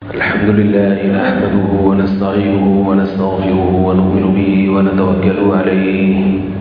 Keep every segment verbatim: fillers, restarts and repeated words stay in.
الحمد لله نحمده ونستعينه ونستغفره ونؤمن به ونتوكل عليه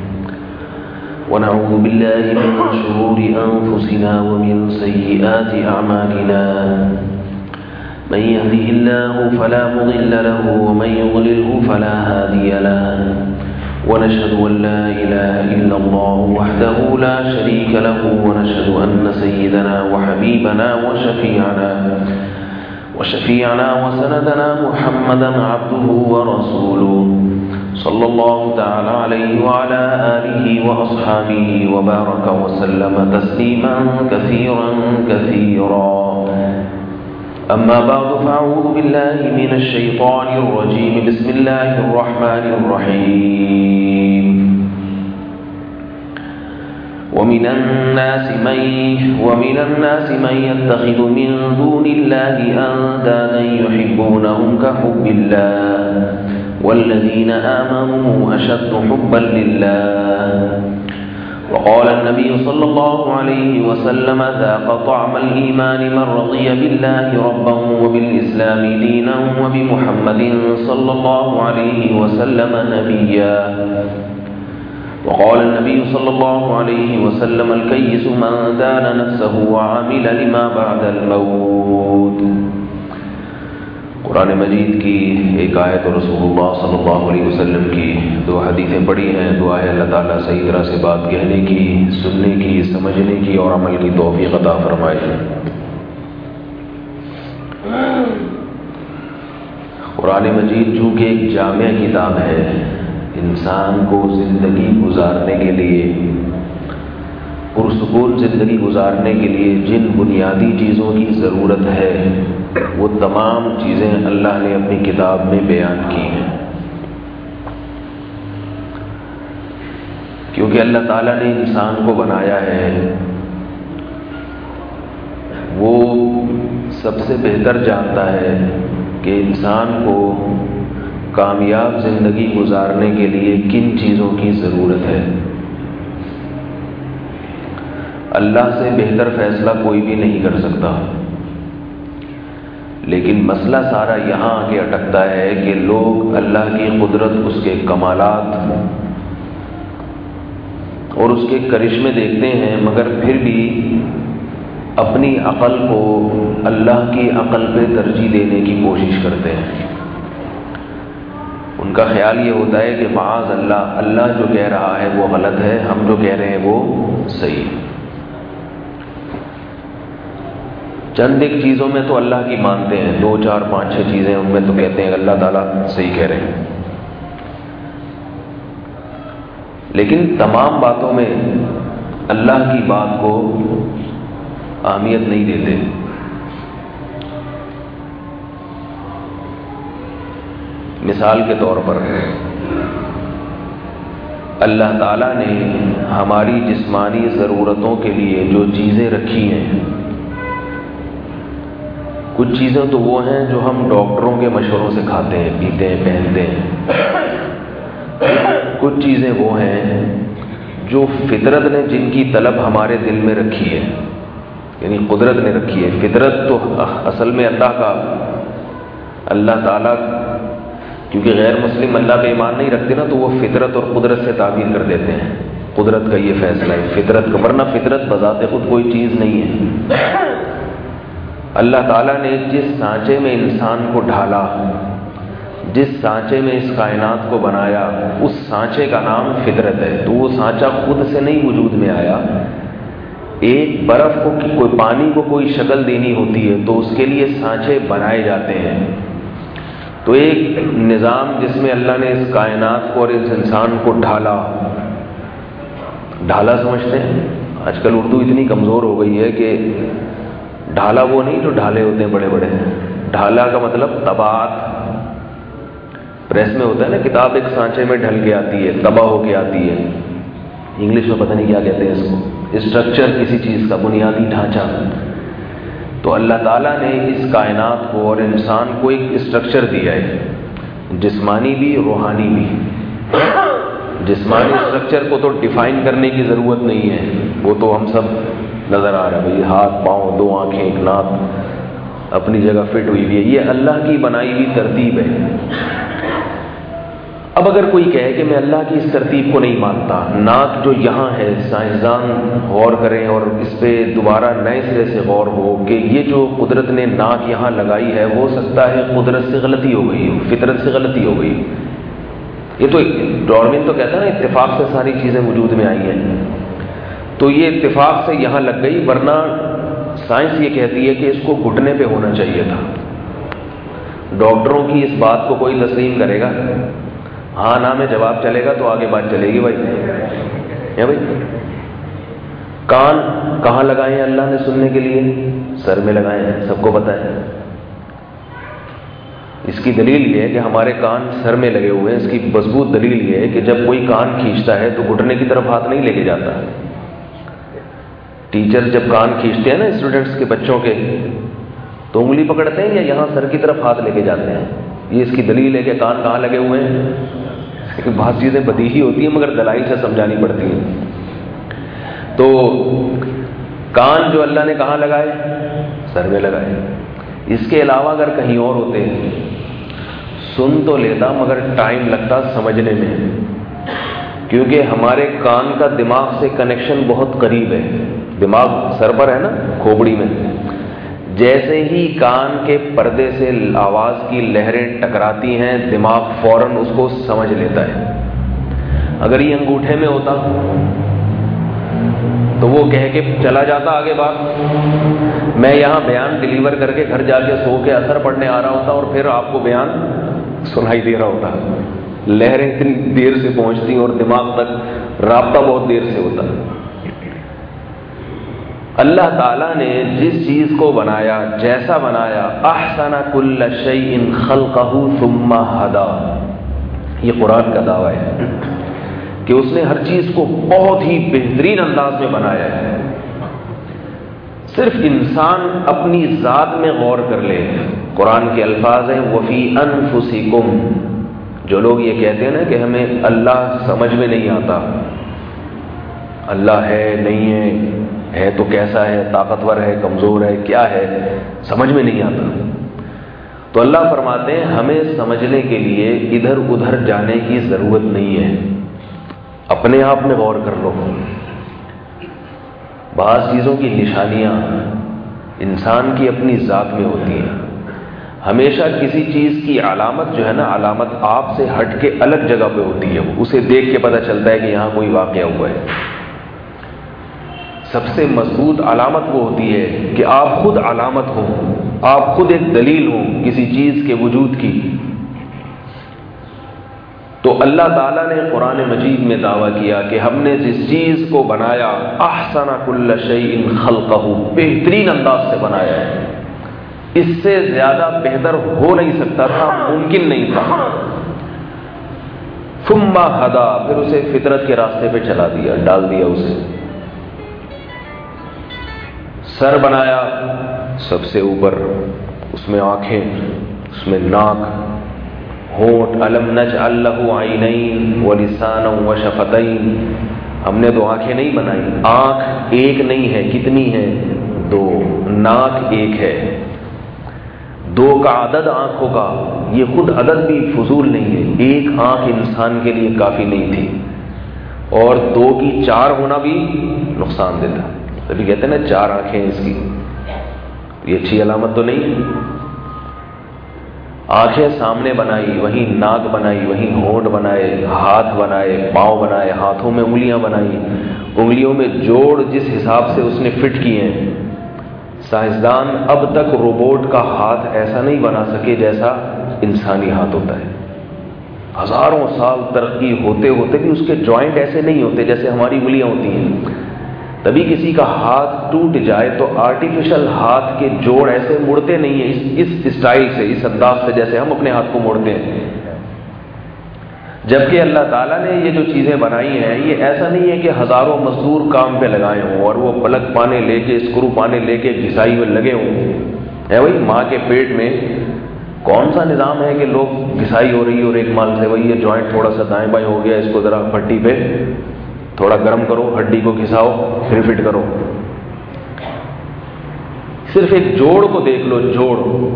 ونعوذ بالله من شرور أنفسنا ومن سيئات أعمالنا من يهده الله فلا مضل له ومن يضلله فلا هادي له ونشهد أن لا إله إلا الله وحده لا شريك له ونشهد أن سيدنا وحبيبنا وشفيعنا وشفيعنا وسندنا محمدا عبده ورسوله صلى الله تعالى عليه وعلى آله وأصحابه وبارك وسلم تسليما كثيرا كثيرا أما بعد فأعوذ بالله من الشيطان الرجيم بسم الله الرحمن الرحيم ومن الناس من ومن الناس من يتخذ من دون الله أندادا يحبونهم كحب الله والذين آمنوا أشد حبا لله وقال النبي صلى الله عليه وسلم ذاق طعم الإيمان من رضي بالله ربا وبالإسلام دينا وبمحمد صلى الله عليه وسلم نبيا وقال النبي صلى الله عليه وسلم الكيس من دان نفسه وعمل لما بعد الموت. قرآن مجید کی ایک آیت اور رسول اللہ صلی اللہ علیہ وسلم کی دو حدیثیں پڑھی ہیں. دعا ہے اللہ تعالیٰ صحیح طرح سے بات کہنے کی، سننے کی، سمجھنے کی اور عمل کی توفیق عطا فرمائے. قرآن مجید چونکہ ایک جامع کتاب ہے، انسان کو زندگی گزارنے کے لیے، پرسکون زندگی گزارنے کے لیے جن بنیادی چیزوں کی ضرورت ہے وہ تمام چیزیں اللہ نے اپنی کتاب میں بیان کی ہیں. کیونکہ اللہ تعالیٰ نے انسان کو بنایا ہے، وہ سب سے بہتر جانتا ہے کہ انسان کو کامیاب زندگی گزارنے کے لیے کن چیزوں کی ضرورت ہے. اللہ سے بہتر فیصلہ کوئی بھی نہیں کر سکتا. لیکن مسئلہ سارا یہاں آ کے اٹکتا ہے کہ لوگ اللہ کی قدرت، اس کے کمالات اور اس کے کرشمے دیکھتے ہیں، مگر پھر بھی اپنی عقل کو اللہ کی عقل پہ ترجیح دینے کی کوشش کرتے ہیں. ان کا خیال یہ ہوتا ہے کہ معاذ اللہ، اللہ جو کہہ رہا ہے وہ غلط ہے، ہم جو کہہ رہے ہیں وہ صحیح. چند ایک چیزوں میں تو اللہ کی مانتے ہیں، دو چار پانچ چھ چیزیں ان میں تو کہتے ہیں اللہ تعالیٰ صحیح کہہ رہے ہیں، لیکن تمام باتوں میں اللہ کی بات کو اہمیت نہیں دیتے. مثال کے طور پر اللہ تعالیٰ نے ہماری جسمانی ضرورتوں کے لیے جو چیزیں رکھی ہیں، کچھ چیزیں تو وہ ہیں جو ہم ڈاکٹروں کے مشوروں سے کھاتے ہیں، پیتے ہیں، پہنتے ہیں. کچھ چیزیں وہ ہیں جو فطرت نے جن کی طلب ہمارے دل میں رکھی ہے، یعنی قدرت نے رکھی ہے. فطرت تو اصل میں اللہ کا، اللہ تعالیٰ کیونکہ غیر مسلم اللہ پہ ایمان نہیں رکھتے نا، تو وہ فطرت اور قدرت سے تعبیر کر دیتے ہیں. قدرت کا یہ فیصلہ ہے، فطرت کا، ورنہ فطرت بذات خود کوئی چیز نہیں ہے. اللہ تعالیٰ نے جس سانچے میں انسان کو ڈھالا، جس سانچے میں اس کائنات کو بنایا، اس سانچے کا نام فطرت ہے. تو وہ سانچہ خود سے نہیں وجود میں آیا. ایک برف کو کوئی پانی کو کوئی شکل دینی ہوتی ہے تو اس کے لیے سانچے بنائے جاتے ہیں. تو ایک نظام جس میں اللہ نے اس کائنات کو اور اس انسان کو ڈھالا، ڈھالا سمجھتے ہیں؟ آج کل اردو اتنی کمزور ہو گئی ہے کہ ڈھالا وہ نہیں جو ڈھالے ہوتے ہیں بڑے بڑے. ڈھالا کا مطلب طباعت. پریس میں ہوتا ہے نا، کتاب ایک سانچے میں ڈھل کے آتی ہے، طبع ہو کے آتی ہے. انگلش میں پتہ نہیں کیا کہتے ہیں اس کو، اسٹرکچر کسی چیز کا بنیادی ڈھانچہ. تو اللہ تعالیٰ نے اس کائنات کو اور انسان کو ایک اسٹرکچر دیا ہے، جسمانی بھی روحانی بھی. جسمانی اسٹرکچر کو تو ڈیفائن کرنے کی ضرورت نہیں ہے، وہ تو ہم سب نظر آ رہا ہے. بھائی ہاتھ، پاؤں، دو آنکھیں، ایک ناک، اپنی جگہ فٹ ہوئی ہوئی ہے. یہ اللہ کی بنائی ہوئی ترتیب ہے. اب اگر کوئی کہے کہ میں اللہ کی اس ترتیب کو نہیں مانتا، ناک جو یہاں ہے سائنسدان غور کریں اور اس پہ دوبارہ نئے سرے سے غور ہو کہ یہ جو قدرت نے ناک یہاں لگائی ہے، ہو سکتا ہے قدرت سے غلطی ہو گئی ہو، فطرت سے غلطی ہو گئی. یہ تو ڈارون تو کہتا ہے نا اتفاق سے ساری چیزیں وجود میں آئی ہیں، تو یہ اتفاق سے یہاں لگ گئی، ورنہ سائنس یہ کہتی ہے کہ اس کو گھٹنے پہ ہونا چاہیے تھا. ڈاکٹروں کی اس بات کو کوئی تسلیم کرے گا؟ ہاں نہ میں جواب چلے گا تو آگے بات چلے گی. بھائی ہے بھائی. کان کہاں لگائے ہیں اللہ نے سننے کے لیے؟ سر میں لگائے ہیں، سب کو پتہ ہے. اس کی دلیل یہ ہے کہ ہمارے کان سر میں لگے ہوئے ہیں. اس کی مضبوط دلیل یہ ہے کہ جب کوئی کان کھینچتا ہے تو گھٹنے کی طرف ہاتھ نہیں لے کے جاتا. ٹیچر جب کان کھینچتے ہیں نا اسٹوڈنٹس کے بچوں کے، تو انگلی پکڑتے ہیں یا یہاں سر کی طرف ہاتھ لے کے جاتے ہیں. یہ اس کی دلیل ہے کہ کان کہاں لگے ہوئے ہیں. بعض چیزیں بدیہی ہوتی ہیں مگر دلائل سے سمجھانی پڑتی ہیں. تو کان جو اللہ نے کہاں لگائے؟ سر میں لگائے. اس کے علاوہ اگر کہیں اور ہوتے سن تو لیتا مگر ٹائم لگتا سمجھنے میں، کیونکہ ہمارے کان کا دماغ سے کنیکشن بہت قریب ہے. دماغ سر پر ہے نا، کھوپڑی میں. جیسے ہی کان کے پردے سے آواز کی لہریں ٹکراتی ہیں دماغ فوراً اس کو سمجھ لیتا ہے. اگر یہ انگوٹھے میں ہوتا تو وہ کہہ کے چلا جاتا آگے بات، میں یہاں بیان ڈیلیور کر کے گھر جا کے سو کے اثر پڑھنے آ رہا ہوتا اور پھر آپ کو بیان سنائی دے رہا ہوتا. لہریں اتنی دیر سے پہنچتی اور دماغ تک رابطہ بہت دیر سے ہوتا. اللہ تعالیٰ نے جس چیز کو بنایا، جیسا بنایا، احسن کل شیء خلقہ ثم ہدا، یہ قرآن کا دعویٰ ہے کہ اس نے ہر چیز کو بہت ہی بہترین انداز میں بنایا ہے. صرف انسان اپنی ذات میں غور کر لے. قرآن کے الفاظ ہیں وفی انفسکم. جو لوگ یہ کہتے ہیں نا کہ ہمیں اللہ سمجھ میں نہیں آتا، اللہ ہے نہیں ہے، ہے تو کیسا ہے، طاقتور ہے کمزور ہے، کیا ہے، سمجھ میں نہیں آتا، تو اللہ فرماتے ہیں ہمیں سمجھنے کے لیے ادھر ادھر جانے کی ضرورت نہیں ہے. اپنے آپ میں غور کر لو. بعض چیزوں کی نشانیاں انسان کی اپنی ذات میں ہوتی ہیں. ہمیشہ کسی چیز کی علامت جو ہے نا، علامت آپ سے ہٹ کے الگ جگہ پہ ہوتی ہے. اسے دیکھ کے پتہ چلتا ہے کہ یہاں کوئی واقعہ ہوا ہے. سب سے مضبوط علامت وہ ہوتی ہے کہ آپ خود علامت ہوں، آپ خود ایک دلیل ہوں کسی چیز کے وجود کی. تو اللہ تعالیٰ نے قرآن مجید میں دعویٰ کیا کہ ہم نے جس چیز کو بنایا احسن کل شیء خلقہ، بہترین انداز سے بنایا ہے. اس سے زیادہ بہتر ہو نہیں سکتا تھا، ممکن نہیں تھا. ثم ہدا، پھر اسے فطرت کے راستے پہ چلا دیا، ڈال دیا اسے. سر بنایا سب سے اوپر، اس میں آنکھیں، اس میں ناک، ہونٹ. الم نجعل لہ عینین ولسانا وشفتین. ہم نے تو آنکھیں نہیں بنائی. آنکھ ایک نہیں ہے، کتنی ہے؟ دو. ناک ایک ہے. دو کا عدد آنکھوں کا، یہ خود عدد بھی فضول نہیں ہے. ایک آنکھ انسان کے لیے کافی نہیں تھی، اور دو کی چار ہونا بھی نقصان دہ تھا. ابھی کہتے ہیں نا چار آنکھیں اس کی، یہ اچھی علامت تو نہیں ہے. آنکھیں سامنے بنائی، وہیں ناک بنائی، وہیں ہونٹ بنائے، ہاتھ بنائے، پاؤں بنائے، ہاتھوں میں انگلیاں بنائی. انگلیوں میں جوڑ جس حساب سے اس نے فٹ کیے ہیں، سائنسدان اب تک روبوٹ کا ہاتھ ایسا نہیں بنا سکے جیسا انسانی ہاتھ ہوتا ہے. ہزاروں سال ترقی ہوتے ہوتے بھی اس کے جوائنٹ ایسے نہیں ہوتے جیسے ہماری انگلیاں ہوتی ہیں. تبھی کسی کا ہاتھ ٹوٹ جائے تو آرٹیفیشل ہاتھ کے جوڑ ایسے مڑتے نہیں ہیں اس اس اسٹائل سے، اس انداز سے جیسے ہم اپنے ہاتھ کو موڑتے ہیں. جبکہ اللہ تعالیٰ نے یہ جو چیزیں بنائی ہیں، یہ ایسا نہیں ہے کہ ہزاروں مزدور کام پہ لگائے ہوں اور وہ پلگ پانے لے کے، اسکرو پانے لے کے گھسائی میں لگے ہوں. ہے وہی ماں کے پیٹ میں کون سا نظام ہے کہ لوگ گھسائی ہو رہی ہے اور ایک مال سے وہی یہ جوائنٹ تھوڑا سا دائیں بائیں ہو گیا، اس کو ذرا پٹی پہ تھوڑا گرم کرو، ہڈی کو گھساؤ، پھر فٹ کرو. صرف ایک جوڑ کو دیکھ لو، جوڑ.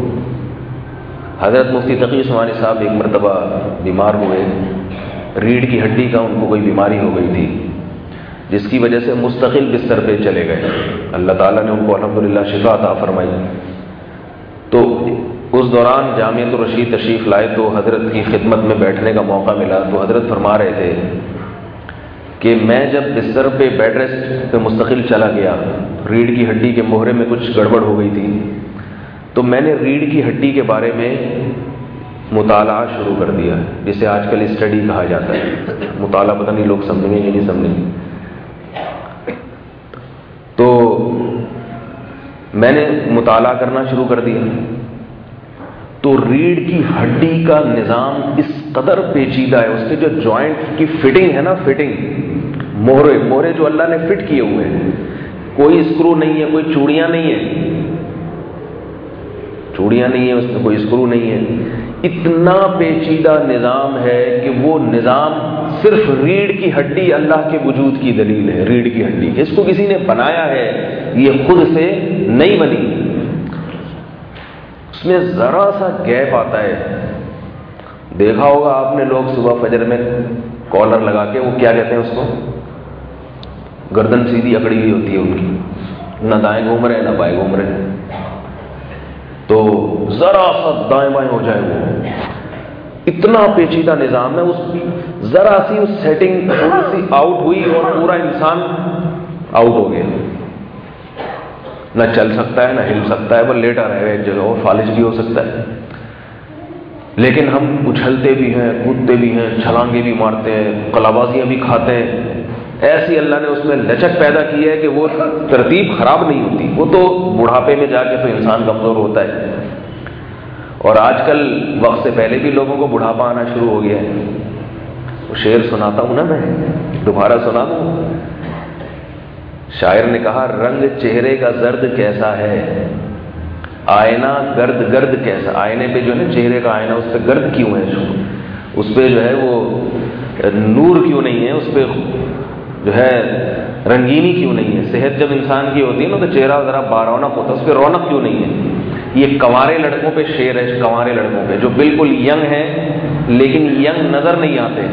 حضرت مفتی تقی عثمانی صاحب ایک مرتبہ بیمار ہوئے، ریڑھ کی ہڈی کا ان کو کوئی بیماری ہو گئی تھی، جس کی وجہ سے مستقل بستر پہ چلے گئے. اللہ تعالیٰ نے ان کو الحمدللہ شفا عطا فرمائی. تو اس دوران جامعۃ الرشید تشریف لائے تو حضرت کی خدمت میں بیٹھنے کا موقع ملا. تو حضرت فرما رہے تھے کہ میں جب بستر پہ بیڈ ریسٹ پہ مستقل چلا گیا، ریڑھ کی ہڈی کے مہرے میں کچھ گڑبڑ ہو گئی تھی، تو میں نے ریڑھ کی ہڈی کے بارے میں مطالعہ شروع کر دیا، جسے آج کل اسٹڈی کہا جاتا ہے. مطالعہ پتہ نہیں لوگ سمجھیں گے نہیں سمجھیں گے. تو میں نے مطالعہ کرنا شروع کر دیا. تو ریڑھ کی ہڈی کا نظام اس قدر پیچیدہ ہے، اس کے جو جوائنٹ کی فٹنگ ہے نا، فٹنگ مہرے مہرے جو اللہ نے فٹ کیے ہوئے ہیں، کوئی اسکرو نہیں ہے، کوئی چوڑیاں نہیں ہیں، چوڑیاں نہیں ہیں اس میں، کوئی اسکرو نہیں ہے. اتنا پیچیدہ نظام ہے کہ وہ نظام صرف ریڑھ کی ہڈی اللہ کے وجود کی دلیل ہے. ریڑھ کی ہڈی اس کو کسی نے بنایا ہے، یہ خود سے نہیں بنی. اس میں ذرا سا گیپ آتا ہے. دیکھا ہوگا آپ نے لوگ صبح فجر میں کالر لگا کے، وہ کیا کہتے ہیں اس کو، گردن سیدھی اکڑی ہوئی ہوتی ہے ان کی، نہ دائیں گھوم رہے نہ بائیں گھوم رہے. تو ذرا سا دائیں بائیں ہو جائے، وہ اتنا پیچیدہ نظام ہے. اس ذرا سی اس سیٹنگ تھوڑی سی آؤٹ ہوئی اور پورا انسان آؤٹ ہو گیا. نہ چل سکتا ہے نہ ہل سکتا ہے، وہ لیٹا رہے گا ایک جگہ، اور فالج بھی ہو سکتا ہے. لیکن ہم اچھلتے بھی ہیں، کودتے بھی ہیں، چھلانگے بھی مارتے ہیں، کلابازیاں بھی کھاتے ہیں. ایسی اللہ نے اس میں لچک پیدا کی ہے کہ وہ ترتیب خراب نہیں ہوتی. وہ تو بڑھاپے میں جا کے تو انسان کمزور ہوتا ہے. اور آج کل وقت سے پہلے بھی لوگوں کو بڑھاپا آنا شروع ہو گیا ہے. وہ شعر سناتا ہوں نا، میں دوبارہ سنا دوں. شاعر نے کہا، رنگ چہرے کا زرد کیسا ہے، آئینہ گرد گرد کیسا. آئینے پہ جو ہے چہرے کا آئینہ، اس پہ گرد کیوں ہے، اس پہ جو ہے وہ نور کیوں نہیں ہے، اس پہ جو ہے رنگینی کیوں نہیں ہے. صحت جب انسان کی ہوتی ہے نا تو چہرہ ذرا بارونق ہوتا ہے، اس پہ رونق کیوں نہیں ہے. یہ کنوارے لڑکوں پہ شعر ہے، کنوارے لڑکوں پہ جو بالکل ینگ ہیں لیکن ینگ نظر نہیں آتے.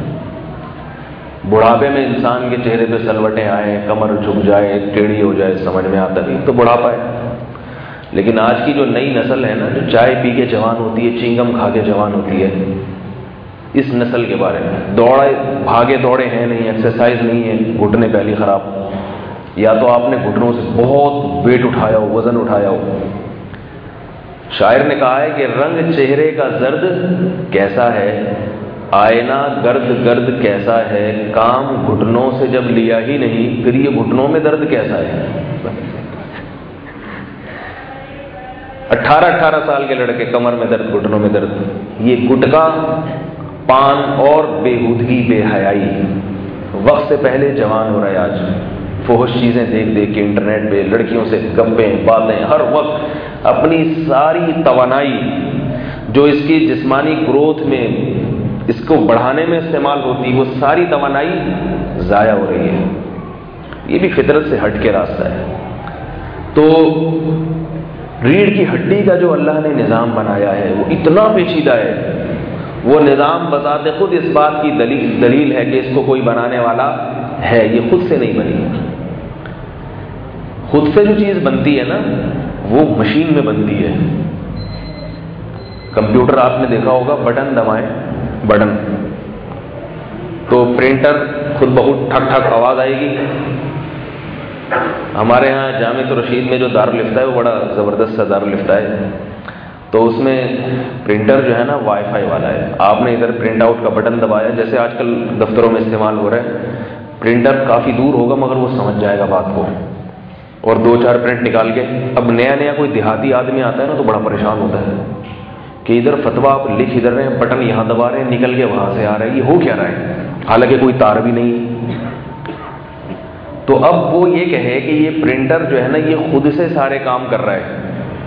بڑھاپے میں انسان کے چہرے پہ سلوٹیں آئیں، کمر جھک جائے، ٹیڑھی ہو جائے، سمجھ میں آتا نہیں، تو بڑھاپا ہے. لیکن آج کی جو نئی نسل ہے نا، جو چائے پی کے جوان ہوتی ہے، چنگم کھا کے جوان ہوتی ہے، اس نسل کے بارے میں دوڑے بھاگے دوڑے ہیں نہیں، ایکسرسائز نہیں ہے، گھٹنے پہلی خراب، یا تو آپ نے گھٹنوں سے بہت ویٹ اٹھایا ہو، وزن اٹھایا ہو. شاعر نے کہا ہے کہ رنگ چہرے کا زرد کیسا ہے، آئینہ گرد گرد کیسا ہے، کام گھٹنوں سے جب لیا ہی نہیں، پھر یہ گھٹنوں میں درد کیسا ہے. اٹھارہ اٹھارہ سال کے لڑکے کمر میں درد، گھٹنوں میں درد. یہ گٹکا، پان اور بےہودگی، بے حیائی. وقت سے پہلے جوان ہو رہا ہے آج، فحش چیزیں دیکھ دیکھ کے انٹرنیٹ پہ، لڑکیوں سے گپیں باتیں، ہر وقت اپنی ساری توانائی جو اس کی جسمانی گروتھ میں، اس کو بڑھانے میں استعمال ہوتی، وہ ساری توانائی ضائع ہو رہی ہے. یہ بھی فطرت سے ہٹ کے راستہ ہے. تو ریڑھ کی ہڈی کا جو اللہ نے نظام بنایا ہے وہ اتنا پیچیدہ ہے. وہ نظام بذات خود اس بات کی دلیل دلیل ہے کہ اس کو کوئی بنانے والا ہے، یہ خود سے نہیں بنی. خود سے جو چیز بنتی ہے نا وہ مشین میں بنتی ہے. کمپیوٹر آپ نے دیکھا ہوگا، بٹن دبائیں، بٹن تو پرنٹر خود بخود ٹھک ٹھک آواز آئے گی. ہمارے ہاں جامعۃ الرشید میں جو دارالفتہ ہے وہ بڑا زبردست سا دارالفتہ ہے. تو اس میں پرنٹر جو ہے نا وائی فائی والا ہے. آپ نے ادھر پرنٹ آؤٹ کا بٹن دبایا، جیسے آج کل دفتروں میں استعمال ہو رہا ہے. پرنٹر کافی دور ہوگا مگر وہ سمجھ جائے گا بات کو، اور دو چار پرنٹ نکال کے. اب نیا نیا کوئی دیہاتی آدمی آتا ہے نا تو بڑا پریشان ہوتا ہے کہ ادھر فتویٰ آپ لکھ ادھر رہے ہیں، بٹن یہاں دبا رہے ہیں، نکل کے وہاں سے آ رہا ہے، یہ ہو کیا رہا ہے، حالانکہ کوئی تار بھی نہیں. تو اب وہ یہ کہے کہ یہ پرنٹر جو ہے نا یہ خود سے سارے کام کر رہا ہے،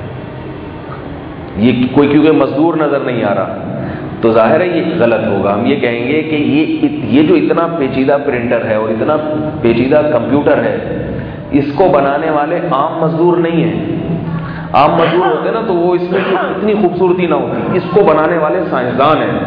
یہ کوئی کیونکہ مزدور نظر نہیں آ رہا، تو ظاہر ہے یہ غلط ہوگا. ہم یہ کہیں گے کہ یہ یہ جو اتنا پیچیدہ پرنٹر ہے اور اتنا پیچیدہ کمپیوٹر ہے، اس کو بنانے والے عام مزدور نہیں ہیں. عام مزدور ہوتے نا تو وہ اس میں اتنی خوبصورتی نہ ہوتی. اس کو بنانے والے سائنسدان ہیں,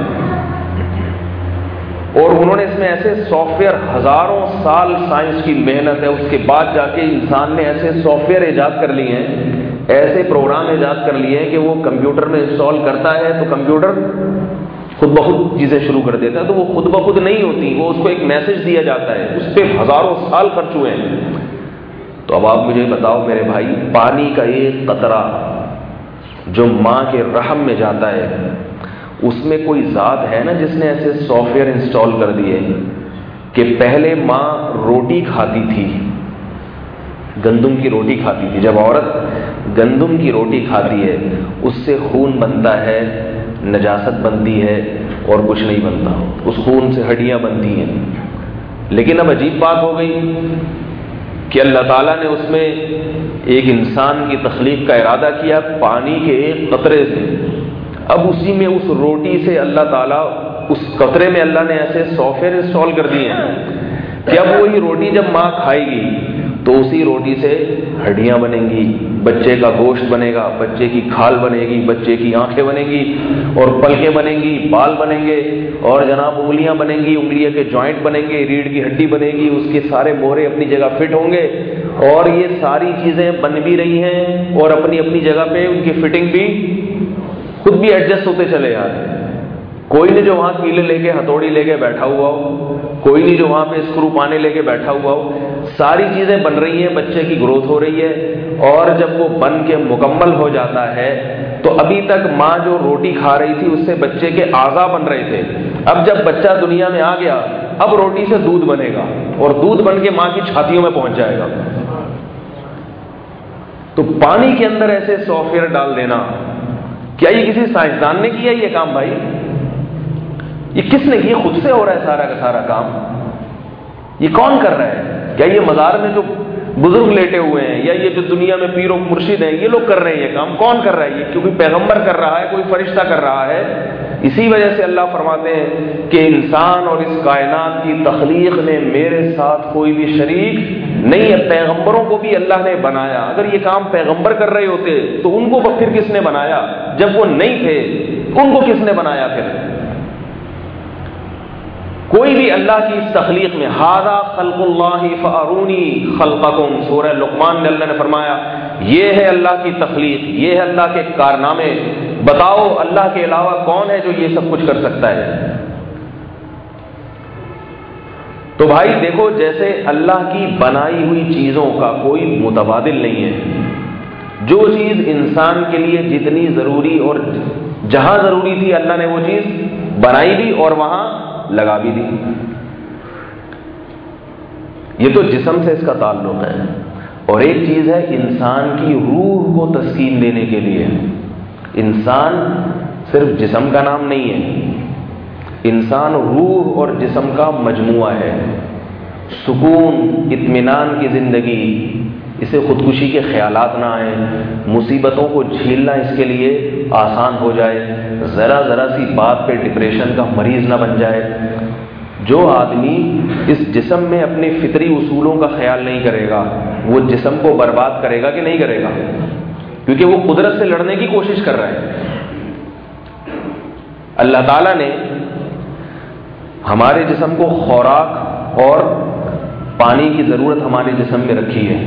اور انہوں نے اس میں ایسے سافٹ ویئر, ہزاروں سال سائنس کی محنت ہے, اس کے بعد جا کے انسان نے ایسے سافٹ ویئر ایجاد کر لیے ہیں, ایسے پروگرام ایجاد کر لیے ہیں کہ وہ کمپیوٹر میں انسٹال کرتا ہے تو کمپیوٹر خود بخود چیزیں شروع کر دیتا ہے. تو وہ خود بخود نہیں ہوتی, وہ اس کو ایک میسج دیا جاتا ہے, اس پہ ہزاروں سال خرچ ہوئے ہیں. تو اب آپ مجھے بتاؤ میرے بھائی, پانی کا ایک قطرہ جو ماں کے رحم میں جاتا ہے, اس میں کوئی ذات ہے نا جس نے ایسے سافٹ ویئر انسٹال کر دیے کہ پہلے ماں روٹی کھاتی تھی, گندم کی روٹی کھاتی تھی. جب عورت گندم کی روٹی کھاتی ہے اس سے خون بنتا ہے, نجاست بنتی ہے, اور کچھ نہیں بنتا. اس خون سے ہڈیاں بنتی ہیں. لیکن اب عجیب بات ہو گئی کہ اللہ تعالیٰ نے اس میں ایک انسان کی تخلیق کا ارادہ کیا پانی کے ایک قطرے سے. اب اسی میں اس روٹی سے اللہ تعالیٰ, اس قطرے میں اللہ نے ایسے سافٹ ویئر انسٹال کر دیے ہیں کہ اب وہی روٹی جب ماں کھائے گی تو اسی روٹی سے ہڈیاں بنیں گی, بچے کا گوشت بنے گا, بچے کی کھال بنے گی, بچے کی آنکھیں بنیں گی, اور پلکیں بنیں گی, بال بنیں گے, اور جناب انگلیاں بنیں گی, انگلیاں کے جوائنٹ بنیں گے, ریڑھ کی ہڈی بنے گی, اس کے سارے مورے اپنی جگہ فٹ ہوں گے. اور یہ ساری چیزیں بن بھی رہی ہیں اور اپنی اپنی جگہ پہ ان کی فٹنگ بھی خود بھی ایڈجسٹ ہوتے چلے آ رہے ہیں. کوئی نہیں جو وہاں کیلے لے کے, ہتھوڑی لے کے بیٹھا ہوا ہو, کوئی نہیں جو وہاں پہ اسکرو پانے لے کے بیٹھا ہوا ہو. ساری چیزیں بن رہی ہیں, بچے کی گروتھ ہو رہی ہے, اور جب وہ بن کے مکمل ہو جاتا ہے تو ابھی تک ماں جو روٹی کھا رہی تھی اس سے بچے کے اعضاء بن رہے تھے. اب جب بچہ دنیا میں آ گیا, اب روٹی سے دودھ بنے گا, اور دودھ بن کے ماں کی چھاتیوں میں پہنچ جائے گا. تو پانی کے اندر ایسے سافٹ ویئر ڈال دینا, کیا یہ کسی سائنسدان نے کیا یہ کام بھائی؟ یہ کس نے کیا؟ خود سے ہو رہا ہے سارا کا سارا کام. یہ کون کر رہا ہے؟ کیا یہ مزار میں جو بزرگ لیٹے ہوئے ہیں یا یہ جو دنیا میں پیر و مرشد ہیں یہ لوگ کر رہے ہیں یہ کام؟ کون کر رہا ہے یہ؟ کیونکہ پیغمبر کر رہا ہے, کوئی فرشتہ کر رہا ہے. اسی وجہ سے اللہ فرماتے ہیں کہ انسان اور اس کائنات کی تخلیق میں میرے ساتھ کوئی بھی شریک نہیں ہے. پیغمبروں کو بھی اللہ نے بنایا. اگر یہ کام پیغمبر کر رہے ہوتے تو ان کو پھر کس نے بنایا؟ جب وہ نہیں تھے ان کو کس نے بنایا پھر؟ کوئی بھی اللہ کی اس تخلیق میں, ھذا خلق اللہ فارونی خلقکم, سورہ لقمان میں اللہ نے فرمایا یہ ہے اللہ کی تخلیق, یہ ہے اللہ کے کارنامے, بتاؤ اللہ کے علاوہ کون ہے جو یہ سب کچھ کر سکتا ہے؟ تو بھائی دیکھو, جیسے اللہ کی بنائی ہوئی چیزوں کا کوئی متبادل نہیں ہے. جو چیز انسان کے لیے جتنی ضروری اور جہاں ضروری تھی اللہ نے وہ چیز بنائی بھی اور وہاں لگا بھی دی. یہ تو جسم سے اس کا تعلق ہے. اور ایک چیز ہے انسان کی روح کو تسکین دینے کے لیے. انسان صرف جسم کا نام نہیں ہے, انسان روح اور جسم کا مجموعہ ہے. سکون, اطمینان کی زندگی, اسے خودکشی کے خیالات نہ آئیں, مصیبتوں کو جھیلنا اس کے لیے آسان ہو جائے, ذرا ذرا سی بات پہ ڈپریشن کا مریض نہ بن جائے. جو آدمی اس جسم میں اپنے فطری اصولوں کا خیال نہیں کرے گا وہ جسم کو برباد کرے گا کہ نہیں کرے گا؟ کیونکہ وہ قدرت سے لڑنے کی کوشش کر رہا ہے. اللہ تعالیٰ نے ہمارے جسم کو خوراک اور پانی کی ضرورت ہمارے جسم میں رکھی ہے.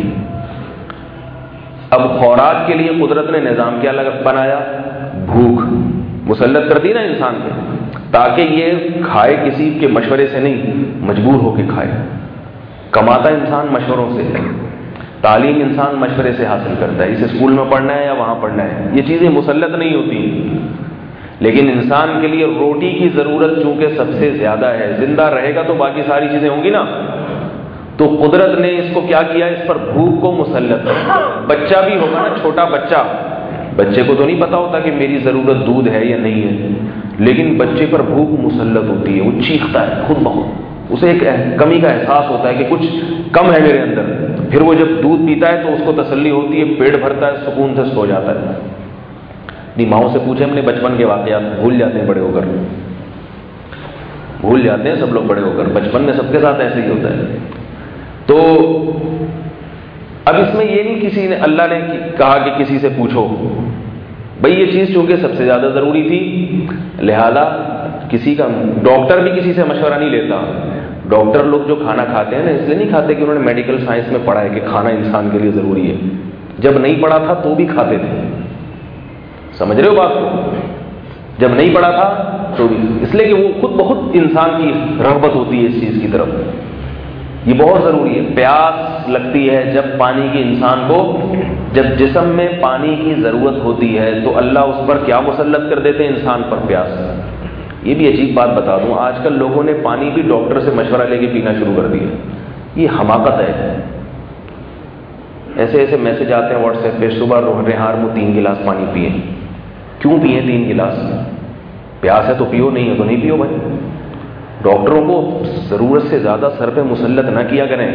اب خوراک کے لیے قدرت نے نظام کیا بنایا؟ بھوک مسلط کر دی نا انسان پہ, تاکہ یہ کھائے کسی کے مشورے سے نہیں, مجبور ہو کے کھائے. کماتا انسان مشوروں سے, تعلیم انسان مشورے سے حاصل کرتا ہے, اسے اسکول میں پڑھنا ہے یا وہاں پڑھنا ہے. یہ چیزیں مسلط نہیں ہوتی. لیکن انسان کے لیے روٹی کی ضرورت چونکہ سب سے زیادہ ہے, زندہ رہے گا تو باقی ساری چیزیں ہوں گی نا. تو قدرت نے اس کو کیا کیا, اس پر بھوک کو مسلط. بچہ بھی ہوگا نا, چھوٹا بچہ, بچے کو تو نہیں پتا ہوتا کہ میری ضرورت دودھ ہے یا نہیں ہے, لیکن بچے پر بھوک مسلط ہوتی ہے, وہ چیختا ہے خود بخود, اسے ایک کمی کا احساس ہوتا ہے کہ کچھ کم ہے میرے اندر. پھر وہ جب دودھ پیتا ہے تو اس کو تسلی ہوتی ہے, پیٹ بھرتا ہے, سکون سے سو جاتا ہے. نہیں ماؤں سے پوچھیں اپنے بچپن کے واقعات, بھول جاتے ہیں بڑے ہو کر, بھول جاتے ہیں سب لوگ بڑے ہو کر. بچپن میں سب کے ساتھ ایسے ہی ہوتا ہے. تو اب اس میں یہ نہیں کسی نے اللہ نے کہا کہ کسی سے پوچھو، بھئی یہ چیز چونکہ سب سے زیادہ ضروری تھی، لہذا کسی کا ڈاکٹر بھی کسی سے مشورہ نہیں لیتا. ڈاکٹر لوگ جو کھانا کھاتے ہیں نا، اس لیے نہیں کھاتے کہ انہوں نے میڈیکل سائنس میں پڑھا ہے کہ کھانا انسان کے لیے ضروری ہے. جب نہیں پڑھا تھا تو بھی کھاتے تھے. سمجھ رہے ہو بات کو؟ جب نہیں پڑھا تھا تو بھی، اس لیے کہ وہ خود بخود انسان کی رغبت ہوتی ہے اس چیز کی طرف. یہ بہت ضروری ہے. پیاس لگتی ہے جب پانی کی انسان کو، جب جسم میں پانی کی ضرورت ہوتی ہے تو اللہ اس پر کیا مسلط کر دیتے ہیں؟ انسان پر پیاس. یہ بھی عجیب بات بتا دوں، آج کل لوگوں نے پانی بھی ڈاکٹر سے مشورہ لے کے پینا شروع کر دیا. یہ حماقت ہے. ایسے ایسے میسج آتے ہیں واٹس ایپ پہ، صبح ریحان میں تین گلاس پانی پیے. کیوں پیے تین گلاس؟ پیاس ہے تو پیو، نہیں ہے تو نہیں پیو بھائی. ڈاکٹروں کو ضرورت سے زیادہ سر پہ مسلط نہ کیا کریں.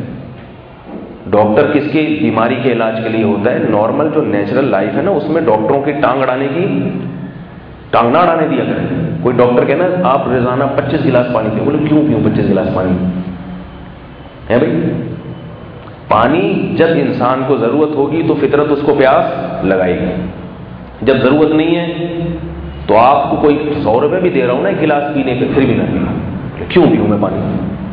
ڈاکٹر کس کی بیماری کے علاج کے لیے ہوتا ہے؟ نارمل جو نیچرل لائف ہے نا، اس میں ڈاکٹروں کی ٹانگ اڑانے کی ٹانگ نہ اڑانے دیا کریں. کوئی ڈاکٹر کہنا آپ روزانہ پچیس گلاس پانی پیو، بولے کیوں پیوں پچیس گلاس پانی ہے بھائی؟ پانی جب انسان کو ضرورت ہوگی تو فطرت اس کو پیاس لگائے گی. جب ضرورت نہیں ہے تو آپ کو کوئی سو روپے بھی دے رہا ہوں نا ایک گلاس پینے کے، پھر بھی نہ پیو. کیوں پیوں میں پانی؟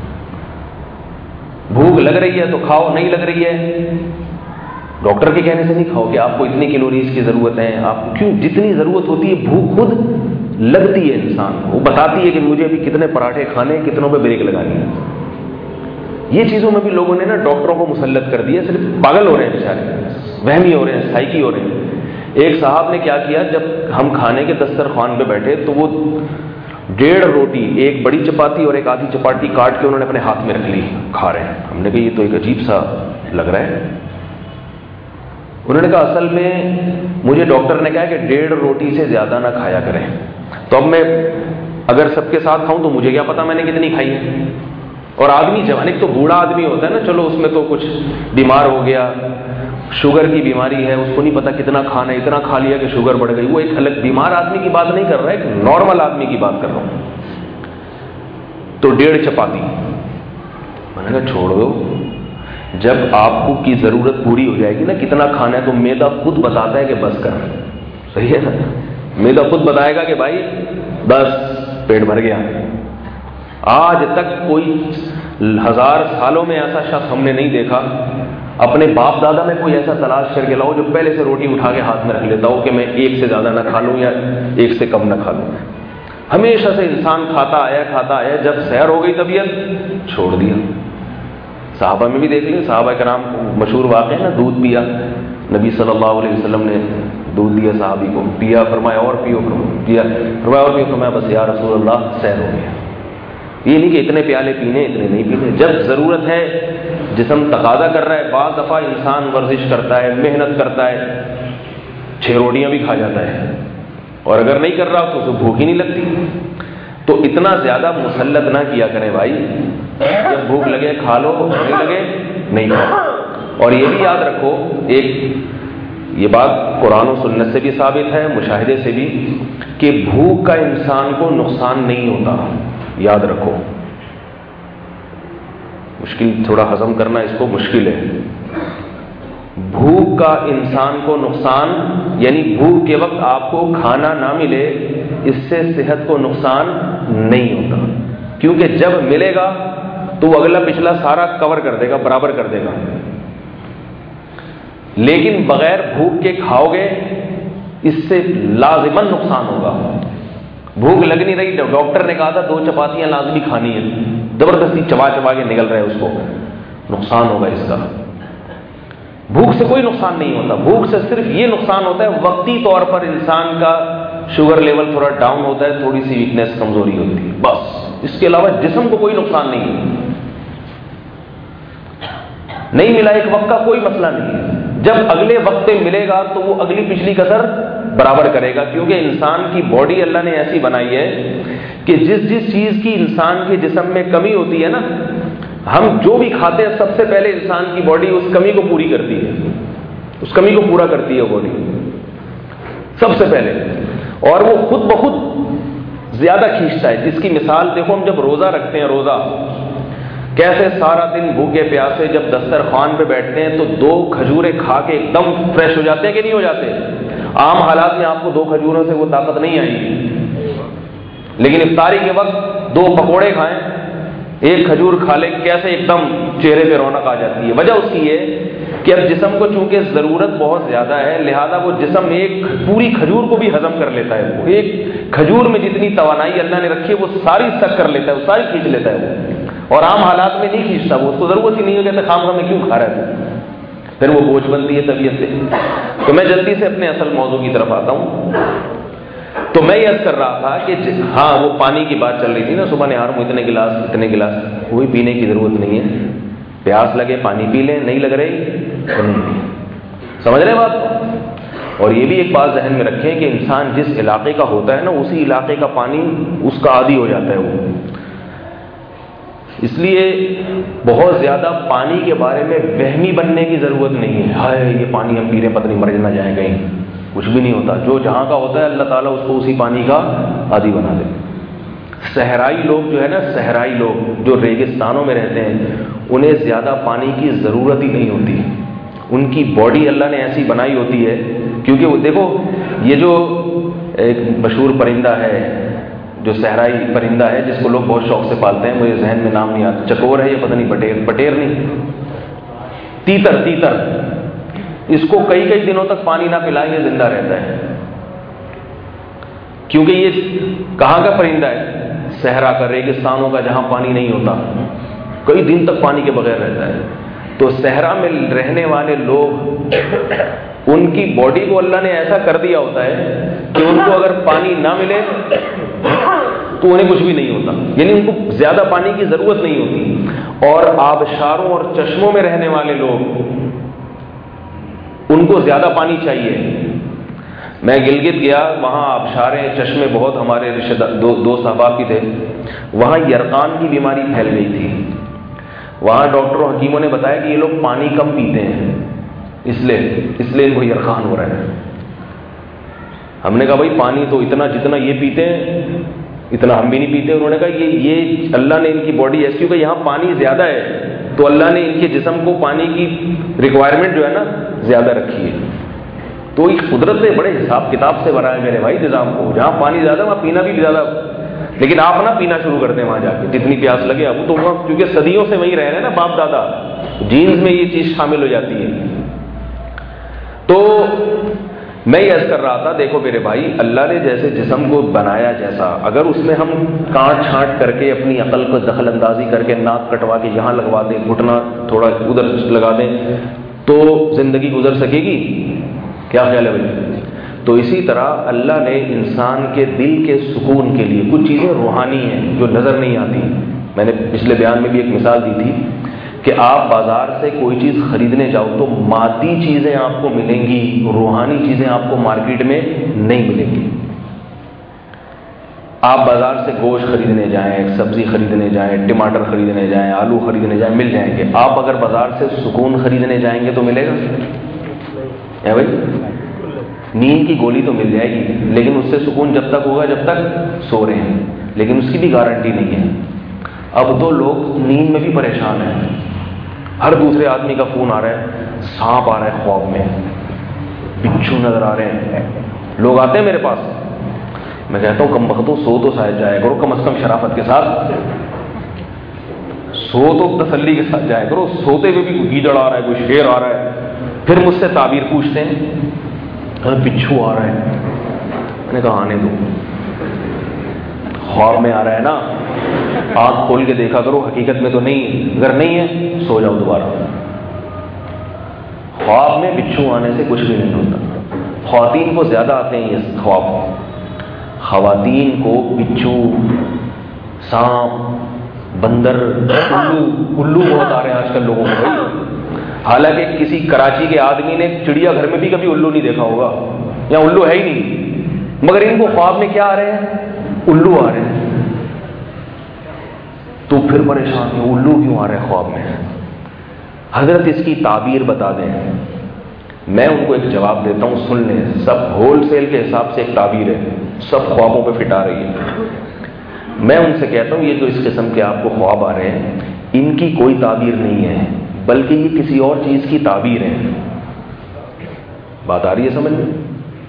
بھوک لگ رہی ہے تو کھاؤ، نہیں لگ رہی ہے ڈاکٹر کے کہنے سے نہیں کھاؤ کہ آپ کو اتنی کیلوریز کی ضرورت ہے. آپ کو کیوں جتنی ضرورت ہوتی ہے بھوک خود لگتی ہے انسان کو. وہ بتاتی ہے کہ مجھے ابھی کتنے پراٹھے کھانے ہیں، کتنوں پہ بریک لگانی ہے. یہ چیزوں میں بھی لوگوں نے نا ڈاکٹروں کو مسلط کر دیا. صرف پاگل ہو رہے ہیں بیچارے، وہمی ہو رہے ہیں، سائیکی ہو رہے ہیں. ایک صاحب نے کیا کیا، جب ہم کھانے کے دسترخوان پہ بیٹھے تو وہ ڈیڑھ روٹی، ایک بڑی چپاتی اور ایک آدھی چپاتی کاٹ کے انہوں نے اپنے ہاتھ میں رکھ لی، کھا رہے ہیں. ہم نے کہا یہ تو ایک عجیب سا لگ رہا ہے. انہوں نے کہا اصل میں مجھے ڈاکٹر نے کہا کہ ڈیڑھ روٹی سے زیادہ نہ کھایا کریں. تو اب میں اگر سب کے ساتھ کھاؤں تو مجھے کیا پتا میں نے کتنی کھائی ہے. اور آدمی جوان، ایک تو بوڑھا آدمی ہوتا ہے نا، چلو اس میں تو کچھ بیمار ہو گیا، شوگر کی بیماری ہے، اس کو نہیں پتا کتنا کھانا ہے، اتنا کھا لیا کہ شوگر بڑھ گئی. وہ ایک الگ بیمار آدمی کی بات نہیں کر رہا ہے، ایک نارمل آدمی کی بات کر رہا ہوں. تو ڈیڑھ چپاتی. میں نے کہا چھوڑ دو، جب آپ کو کی ضرورت پوری ہو جائے گی نا کتنا کھانا ہے تو میدا خود بتاتا ہے کہ بس کر. صحیح ہے نا؟ میدا خود بتائے گا کہ بھائی بس پیٹ بھر گیا. آج تک کوئی ہزار سالوں میں ایسا شخص ہم نے نہیں دیکھا، اپنے باپ دادا میں کوئی ایسا تلاش کر کے لاؤ جو پہلے سے روٹی اٹھا کے ہاتھ میں رکھ لیتا ہو کہ میں ایک سے زیادہ نہ کھا لوں یا ایک سے کم نہ کھا لوں. ہمیشہ سے انسان کھاتا آیا کھاتا آیا، جب سیر ہو گئی طبیعت چھوڑ دیا. صحابہ میں بھی دیکھ لیں، صحابہ کرام مشہور واقع ہے نا، دودھ پیا، نبی صلی اللہ علیہ وسلم نے دودھ دیا صحابی کو، پیا، فرمایا اور پیو، پیا، فرمایا اور پیو، فرمایا بس یا رسول اللہ سیر ہو گیا. یہ نہیں کہ اتنے پیالے پینے اتنے نہیں پینے. جب ضرورت ہے، جسم تقاضا کر رہا ہے، بعض دفعہ انسان ورزش کرتا ہے، محنت کرتا ہے، چھ روٹیاں بھی کھا جاتا ہے، اور اگر نہیں کر رہا تو اسے بھوک ہی نہیں لگتی. تو اتنا زیادہ مسلط نہ کیا کریں بھائی. جب بھوک لگے کھا لو، نہیں لگے نہیں کھاؤ. اور یہ بھی یاد رکھو، ایک یہ بات قرآن و سنت سے بھی ثابت ہے، مشاہدے سے بھی، کہ بھوک کا انسان کو نقصان نہیں ہوتا. یاد رکھو، مشکل تھوڑا ہضم کرنا اس کو مشکل ہے. بھوک کا انسان کو نقصان، یعنی بھوک کے وقت آپ کو کھانا نہ ملے، اس سے صحت کو نقصان نہیں ہوتا. کیونکہ جب ملے گا تو وہ اگلا پچھلا سارا کور کر دے گا، برابر کر دے گا. لیکن بغیر بھوک کے کھاؤ گے اس سے لازماً نقصان ہوگا. بھوک لگ نہیں رہی، ڈاکٹر نے کہا تھا دو چپاتیاں لازمی کھانی ہیں، زبردستی چبا چبا کے نگل رہے اس کو، نقصان ہوگا اس کا. بھوک سے کوئی نقصان نہیں ہوتا. بھوک سے صرف یہ نقصان ہوتا ہے وقتی طور پر انسان کا شوگر لیول تھوڑا ڈاؤن ہوتا ہے، تھوڑی سی ویکنیس، کمزوری ہوتی ہے، بس. اس کے علاوہ جسم کو کوئی نقصان نہیں ہے. نہیں ملا ایک وقت کا کوئی مسئلہ نہیں ہے. جب اگلے وقت پہ ملے گا تو وہ اگلی پچھلی کسر برابر کرے گا. کیونکہ انسان کی باڈی اللہ نے ایسی بنائی ہے کہ جس جس چیز کی انسان کے جسم میں کمی ہوتی ہے نا، ہم جو بھی کھاتے ہیں سب سے پہلے انسان کی باڈی اس کمی کو پوری کرتی ہے، اس کمی کو پورا کرتی ہے باڈی سب سے پہلے. اور وہ خود بخود زیادہ کھینچتا ہے. جس کی مثال دیکھو، ہم جب روزہ رکھتے ہیں، روزہ کیسے سارا دن بھوکے پیاسے جب دسترخوان پہ بیٹھتے ہیں تو دو کھجوریں کھا کے ایک دم فریش ہو جاتے ہیں کہ نہیں ہو جاتے؟ عام حالات میں آپ کو دو کھجوروں سے وہ طاقت نہیں آئے گی، لیکن افطاری کے وقت دو پکوڑے کھائیں، ایک کھجور کھا لیں، کیسے ایک دم چہرے پہ رونق آ جاتی ہے۔ وجہ اس کی یہ کہ اب جسم کو چونکہ ضرورت بہت زیادہ ہے، لہذا وہ جسم ایک پوری کھجور کو بھی ہضم کر لیتا ہے۔ وہ ایک کھجور میں جتنی توانائی اللہ نے رکھی ہے وہ ساری سک کر لیتا ہے، وہ ساری کھینچ لیتا ہے وہ، اور عام حالات میں نہیں کھینچتا وہ، اس کو ضرورت ہی نہیں ہے، کہتے خام خام میں کیوں کھا رہا ہے، پھر وہ بوجھ بنتی ہے طبیعت سے۔ تو میں جلدی سے اپنے اصل موضوع کی طرف آتا ہوں۔ تو میں یہ عرض کر رہا تھا کہ ہاں وہ پانی کی بات چل رہی تھی نا، صبح نہار میں اتنے گلاس اتنے گلاس کوئی پینے کی ضرورت نہیں ہے، پیاس لگے پانی پی لیں، نہیں لگ رہی تو نہیں پی، سمجھ رہے بات کو؟ اور یہ بھی ایک بات ذہن میں رکھیں کہ انسان جس علاقے کا ہوتا ہے نا اسی علاقے کا پانی اس کا عادی ہو جاتا ہے وہ، اس لیے بہت زیادہ پانی کے بارے میں وہمی بننے کی ضرورت نہیں ہے، ہائے یہ پانی ہم پی رہے پتہ نہیں مر نہ جائیں کہیں، کچھ بھی نہیں ہوتا، جو جہاں کا ہوتا ہے اللہ تعالیٰ اس کو اسی پانی کا عادی بنا دے۔ صحرائی لوگ جو ہے نا، صحرائی لوگ جو ریگستانوں میں رہتے ہیں انہیں زیادہ پانی کی ضرورت ہی نہیں ہوتی، ان کی باڈی اللہ نے ایسی بنائی ہوتی ہے، کیونکہ وہ دیکھو یہ جو ایک مشہور پرندہ ہے جو صحرائی پرندہ ہے جس کو لوگ بہت شوق سے پالتے ہیں، مجھے ذہن میں نام نہیں آتا، چکور ہے یہ پتہ نہیں، بٹیر بٹیر نہیں، تیتر تیتر، اس کو کئی کئی دنوں تک پانی نہ پلائیں یہ زندہ رہتا ہے، کیونکہ یہ کہاں کا پرندہ ہے؟ صحرا کا، ریگستانوں کا، جہاں پانی نہیں ہوتا، کئی دن تک پانی کے بغیر رہتا ہے۔ تو صحرا میں رہنے والے لوگ ان کی باڈی کو اللہ نے ایسا کر دیا ہوتا ہے کہ ان کو اگر پانی نہ ملے تو انہیں کچھ بھی نہیں ہوتا، یعنی ان کو زیادہ پانی کی ضرورت نہیں ہوتی۔ اور آبشاروں اور چشموں میں رہنے والے لوگ ان کو زیادہ پانی چاہیے۔ میں گلگت گیا، وہاں آبشاریں چشمے بہت ہمارے رشتہ دار دو دوست احباب بھی تھے، وہاں یرقان کی بیماری پھیل گئی تھی، وہاں ڈاکٹروں حکیموں نے بتایا کہ یہ لوگ پانی کم پیتے ہیں، اس لیے اس لیے ان کو یرقان ہو رہا ہے۔ ہم نے کہا بھائی پانی تو اتنا جتنا یہ پیتے ہیں اتنا ہم بھی نہیں پیتے۔ انہوں نے کہا یہ یہ اللہ نے ان کی باڈی ایسی، کیونکہ یہاں پانی زیادہ ہے تو اللہ نے ان کے جسم کو پانی کی ریکوائرمنٹ جو ہے نا زیادہ رکھی ہے، تو اس قدرت نے بڑے حساب کتاب سے بنایا میرے بھائی نظام کو، جہاں پانی زیادہ وہاں پینا بھی زیادہ، لیکن آپ نہ پینا شروع کر دیں وہاں جا کے جتنی پیاس لگے اب تو وہاں، کیونکہ صدیوں سے وہیں رہ رہے ہیں نا باپ دادا، جینز میں یہ چیز شامل ہو جاتی ہے۔ تو میں یہ عرض کر رہا تھا، دیکھو میرے بھائی اللہ نے جیسے جسم کو بنایا جیسا، اگر اس میں ہم کاٹ چھانٹ کر کے اپنی عقل کو دخل اندازی کر کے ناک کٹوا کے یہاں لگوا دیں، گھٹنا تھوڑا ادھر لگا دیں تو زندگی گزر سکے گی؟ کیا خیال ہے بھائی؟ تو اسی طرح اللہ نے انسان کے دل کے سکون کے لیے کچھ چیزیں روحانی ہیں جو نظر نہیں آتی۔ میں نے پچھلے بیان میں بھی ایک مثال دی تھی کہ آپ بازار سے کوئی چیز خریدنے جاؤ تو مادی چیزیں آپ کو ملیں گی، روحانی چیزیں آپ کو مارکیٹ میں نہیں ملیں گی۔ آپ بازار سے گوشت خریدنے جائیں، سبزی خریدنے جائیں، ٹماٹر خریدنے جائیں، آلو خریدنے جائیں، مل جائیں گے۔ آپ اگر بازار سے سکون خریدنے جائیں گے تو ملے گا ہے بھائی؟ نیند کی گولی تو مل جائے گی، لیکن اس سے سکون جب تک ہوگا جب تک سو رہے ہیں، لیکن اس کی بھی گارنٹی نہیں ہے۔ اب تو لوگ نیند میں بھی پریشان ہیں، ہر دوسرے آدمی کا فون آ رہا ہے، سانپ آ رہا ہے خواب میں، بچھو نظر آ رہے ہیں، لوگ آتے ہیں میرے پاس، میں کہتا ہوں کم بختو سو تو شاید جایا کرو، کم از کم شرافت کے ساتھ سو تو تسلی کے ساتھ جایا کرو، سوتے ہوئے بھی کوئی گیدڑ آ رہا ہے، کوئی شیر آ رہا ہے، پھر مجھ سے تعبیر پوچھتے ہیں بچھو آ رہا ہے، میں نے کہا آنے دو، خواب میں آ رہا ہے نا، آنکھ کھول کے دیکھا کرو، حقیقت میں تو نہیں، اگر نہیں ہے سو جاؤ دوبارہ۔ خواب میں بچھو آنے سے کچھ بھی نہیں ہوتا، خواتین کو زیادہ آتے ہیں یہ خواب، خواتین کو بچھو، سانپ، بندر، الو الو بہت آ رہے ہیں آج کل لوگوں کو بھائی، حالانکہ کسی کراچی کے آدمی نے چڑیا گھر میں بھی کبھی الو نہیں دیکھا ہوگا، یا الو ہے ہی نہیں، مگر ان کو خواب میں کیا آ رہے ہیں؟ الو آ رہے ہیں، تو پھر پریشان ہیں الو کیوں آ رہے ہیں خواب میں؟ حضرت اس کی تعبیر بتا دیں، میں ان کو ایک جواب دیتا ہوں، سن لیں، سب ہول سیل کے حساب سے ایک تعبیر ہے، سب خوابوں پہ فٹ آ رہی ہے۔ میں ان سے کہتا ہوں یہ جو اس قسم کے آپ کو خواب آ رہے ہیں ان کی کوئی تعبیر نہیں ہے، بلکہ یہ کسی اور چیز کی تعبیر ہے۔ بات آ رہی ہے سمجھ میں؟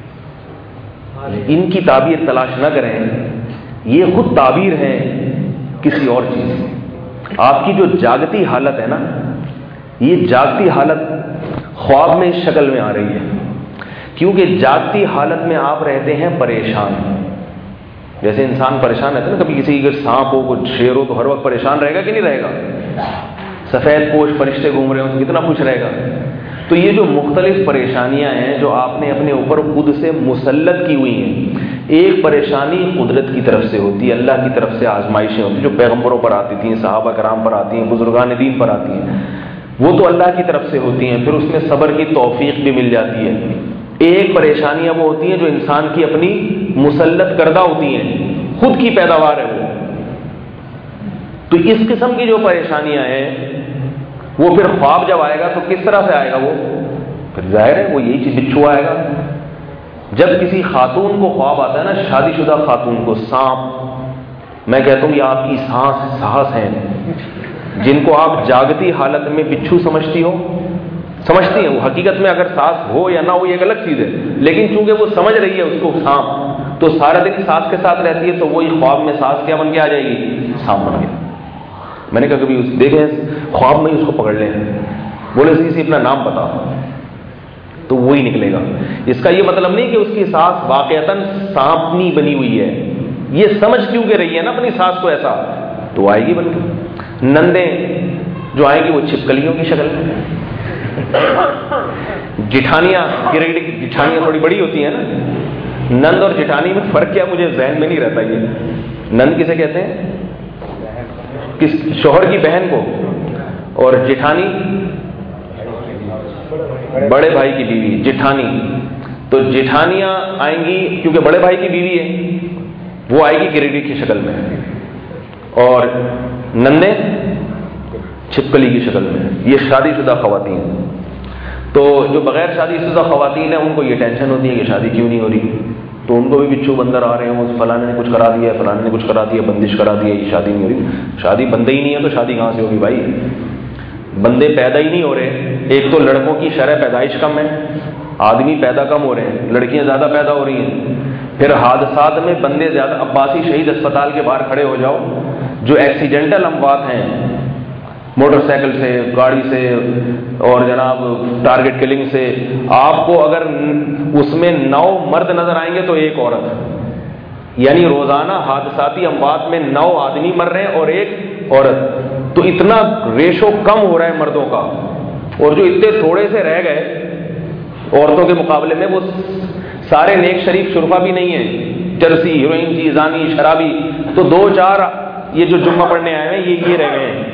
ان کی تعبیر تلاش نہ کریں، یہ خود تعبیر ہے کسی اور چیز کی۔ آپ کی جو جاگتی حالت ہے نا، یہ جاگتی حالت خواب میں اس شکل میں آ رہی ہے، کیونکہ جاگتی حالت میں آپ رہتے ہیں پریشان۔ جیسے انسان پریشان رہتا ہے نا، کبھی کسی اگر سانپ ہو کچھ شیر ہو تو ہر وقت پریشان رہے گا کہ نہیں رہے گا؟ سفید پوش فرشتے گھوم رہے ہوں تو کتنا خوش رہے گا؟ تو یہ جو مختلف پریشانیاں ہیں جو آپ نے اپنے اوپر خود سے مسلط کی ہوئی ہیں، ایک پریشانی قدرت کی طرف سے ہوتی ہے، اللہ کی طرف سے آزمائشیں ہوتی ہیں جو پیغمبروں پر آتی تھیں، صحابہ کرام پر آتی ہیں، بزرگان دین پر آتی ہیں، وہ تو اللہ کی طرف سے ہوتی ہیں، پھر اس میں صبر کی توفیق بھی مل جاتی ہے۔ ایک پریشانیاں وہ ہوتی ہیں جو انسان کی اپنی مسلط کردہ ہوتی ہیں، خود کی پیداوار ہے وہ۔ تو اس قسم کی جو پریشانیاں ہیں وہ پھر خواب جب آئے گا تو کس طرح سے آئے گا؟ وہ پھر ظاہر ہے وہ یہی چیز بچھو آئے گا۔ جب کسی خاتون کو خواب آتا ہے نا، شادی شدہ خاتون کو، سانپ، میں کہتا ہوں یہ آپ کی سانس سانس ہیں جن کو آپ جاگتی حالت میں بچھو سمجھتی ہو، سمجھتی ہیں، وہ حقیقت میں اگر سانس ہو یا نہ ہو یہ ایک الگ چیز ہے، لیکن چونکہ وہ سمجھ رہی ہے اس کو سانپ، تو سارا دن سانس کے ساتھ رہتی ہے، تو وہی خواب میں سانس کیا بن کے آ جائے گی؟ سانپ بن گیا۔ میں نے کہا کبھی اس دیکھیں خواب میں ہی اس کو پکڑ لیں، بولے سی سی اپنا نام بتا، تو وہی نکلے گا۔ اس کا یہ مطلب نہیں کہ اس کی سانس واقعتاً سانپنی بنی ہوئی ہے، یہ سمجھ کیوں کہ رہی ہے نا اپنی سانس کو ایسا، تو آئے گی بن کے۔ نندیں جو آئیں گی وہ چھپکلیوں کی شکل میں، جٹھانیاں گرگڑی کی جٹھانیاں تھوڑی بڑی ہوتی ہیں نا، نند اور جٹھانی میں فرق کیا مجھے ذہن میں نہیں رہتا۔ یہ نند کسے کہتے ہیں؟ کس شوہر کی بہن کو، اور جٹھانی بڑے بھائی کی بیوی، جٹھانی۔ تو جٹھانیاں آئیں گی کیونکہ بڑے بھائی کی بیوی ہے، وہ آئے گی گرگڑی کی شکل میں، اور نندیں چھپکلی کی شکل میں، یہ شادی شدہ خواتین۔ تو جو بغیر شادی شدہ خواتین ہیں ان کو یہ ٹینشن ہوتی ہے کہ شادی کیوں نہیں ہو رہی، تو ان کو بھی بچھو بندر آ رہے ہیں، فلانے نے کچھ کرا دیا، فلانے نے کچھ کرا دیا، بندش کرا دیا، یہ شادی نہیں ہو رہی۔ شادی بندے ہی نہیں ہے تو شادی کہاں سے ہوگی بھائی؟ بندے پیدا ہی نہیں ہو رہے۔ ایک تو لڑکوں کی شرح پیدائش کم ہے، آدمی پیدا کم ہو رہے ہیں، لڑکیاں زیادہ پیدا ہو رہی ہیں۔ پھر حادثات میں بندے زیادہ، عباسی شہید اسپتال کے باہر کھڑے ہو جاؤ، جو ایکسیڈنٹل اموات ہیں، موٹر سائیکل سے، گاڑی سے، اور جناب ٹارگٹ کلنگ سے، آپ کو اگر اس میں نو مرد نظر آئیں گے تو ایک عورت، یعنی روزانہ حادثاتی اموات میں نو آدمی مر رہے ہیں اور ایک عورت۔ تو اتنا ریشو کم ہو رہا ہے مردوں کا، اور جو اتنے تھوڑے سے رہ گئے عورتوں کے مقابلے میں، وہ سارے نیک شریف شرفا بھی نہیں ہیں، چرسی، ہیروئن کی، زانی، شرابی، تو دو چار یہ جو جمعہ پڑھنے آئے ہیں یہ یہ رہ گئے ہیں۔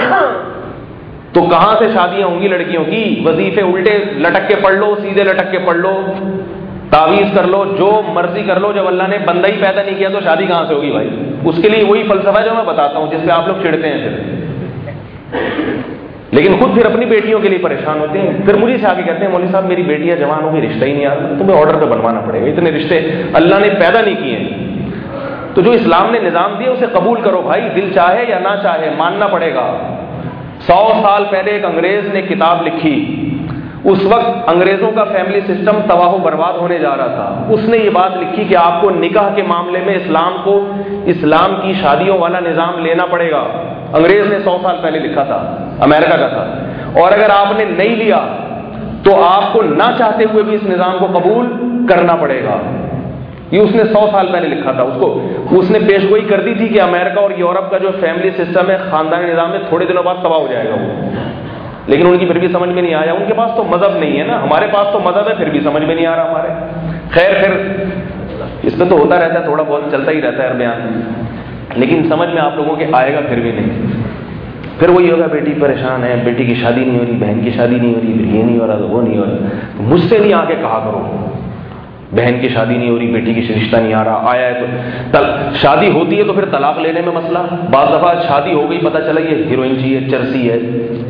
تو کہاں سے شادیاں ہوں گی لڑکیوں کی؟ وظیفے الٹے لٹک کے پڑھ لو، سیدھے لٹک کے پڑھ لو، تعویذ کر لو، جو مرضی کر لو، جب اللہ نے بندہ ہی پیدا نہیں کیا تو شادی کہاں سے ہوگی بھائی؟ اس کے لیے وہی فلسفہ جو میں بتاتا ہوں جس پہ آپ لوگ چڑھتے ہیں پھر، لیکن خود پھر اپنی بیٹیوں کے لیے پریشان ہوتے ہیں۔ پھر مجھے سے آگے کہتے ہیں مولوی صاحب میری بیٹیاں جوان ہو گئی، رشتہ ہی نہیں آ رہا، تمہیں آرڈر پہ بنوانا پڑے گا، اتنے رشتے اللہ نے پیدا نہیں کیے ہیں۔ تو جو اسلام نے نظام دیا اسے قبول کرو بھائی، دل چاہے یا نہ چاہے ماننا پڑے گا۔ سو سال پہلے ایک انگریز نے کتاب لکھی، اس وقت انگریزوں کا فیملی سسٹم تباہ و برباد ہونے جا رہا تھا، اس نے یہ بات لکھی کہ آپ کو نکاح کے معاملے میں اسلام کو، اسلام کی شادیوں والا نظام لینا پڑے گا۔ انگریز نے سو سال پہلے لکھا تھا، امریکہ کا تھا، اور اگر آپ نے نہیں لیا تو آپ کو نہ چاہتے ہوئے بھی اس نظام کو قبول کرنا پڑے گا۔ یہ اس نے سو سال پہلے لکھا تھا، اس کو اس نے پیش گوئی کر دی تھی کہ امریکہ اور یورپ کا جو فیملی سسٹم ہے، خاندانی نظام ہے، تھوڑے دنوں بعد تباہ ہو جائے گا وہ، لیکن ان کی پھر بھی سمجھ میں نہیں آیا۔ ان کے پاس تو مذہب نہیں ہے نا، ہمارے پاس تو مذہب ہے، پھر بھی سمجھ میں نہیں آ رہا ہمارے۔ خیر پھر اس میں تو ہوتا رہتا ہے، تھوڑا بہت چلتا ہی رہتا ہے بیان، لیکن سمجھ میں آپ لوگوں کے آئے گا پھر بھی نہیں۔ پھر وہی ہوگا بیٹی پریشان ہے، بیٹی کی شادی نہیں ہو رہی، بہن کی شادی نہیں ہو رہی، پھر یہ نہیں ہو رہا تو وہ نہیں ہو رہا۔ مجھ سے نہیں آ کے کہا کرو بہن کی شادی نہیں ہو رہی، بیٹی کی رشتہ نہیں آ رہا، آیا ہے تو تل... شادی ہوتی ہے تو پھر طلاق لینے میں مسئلہ۔ بعض دفعہ شادی ہو گئی، پتہ چلا یہ ہیروئن چاہیے، چرسی ہے،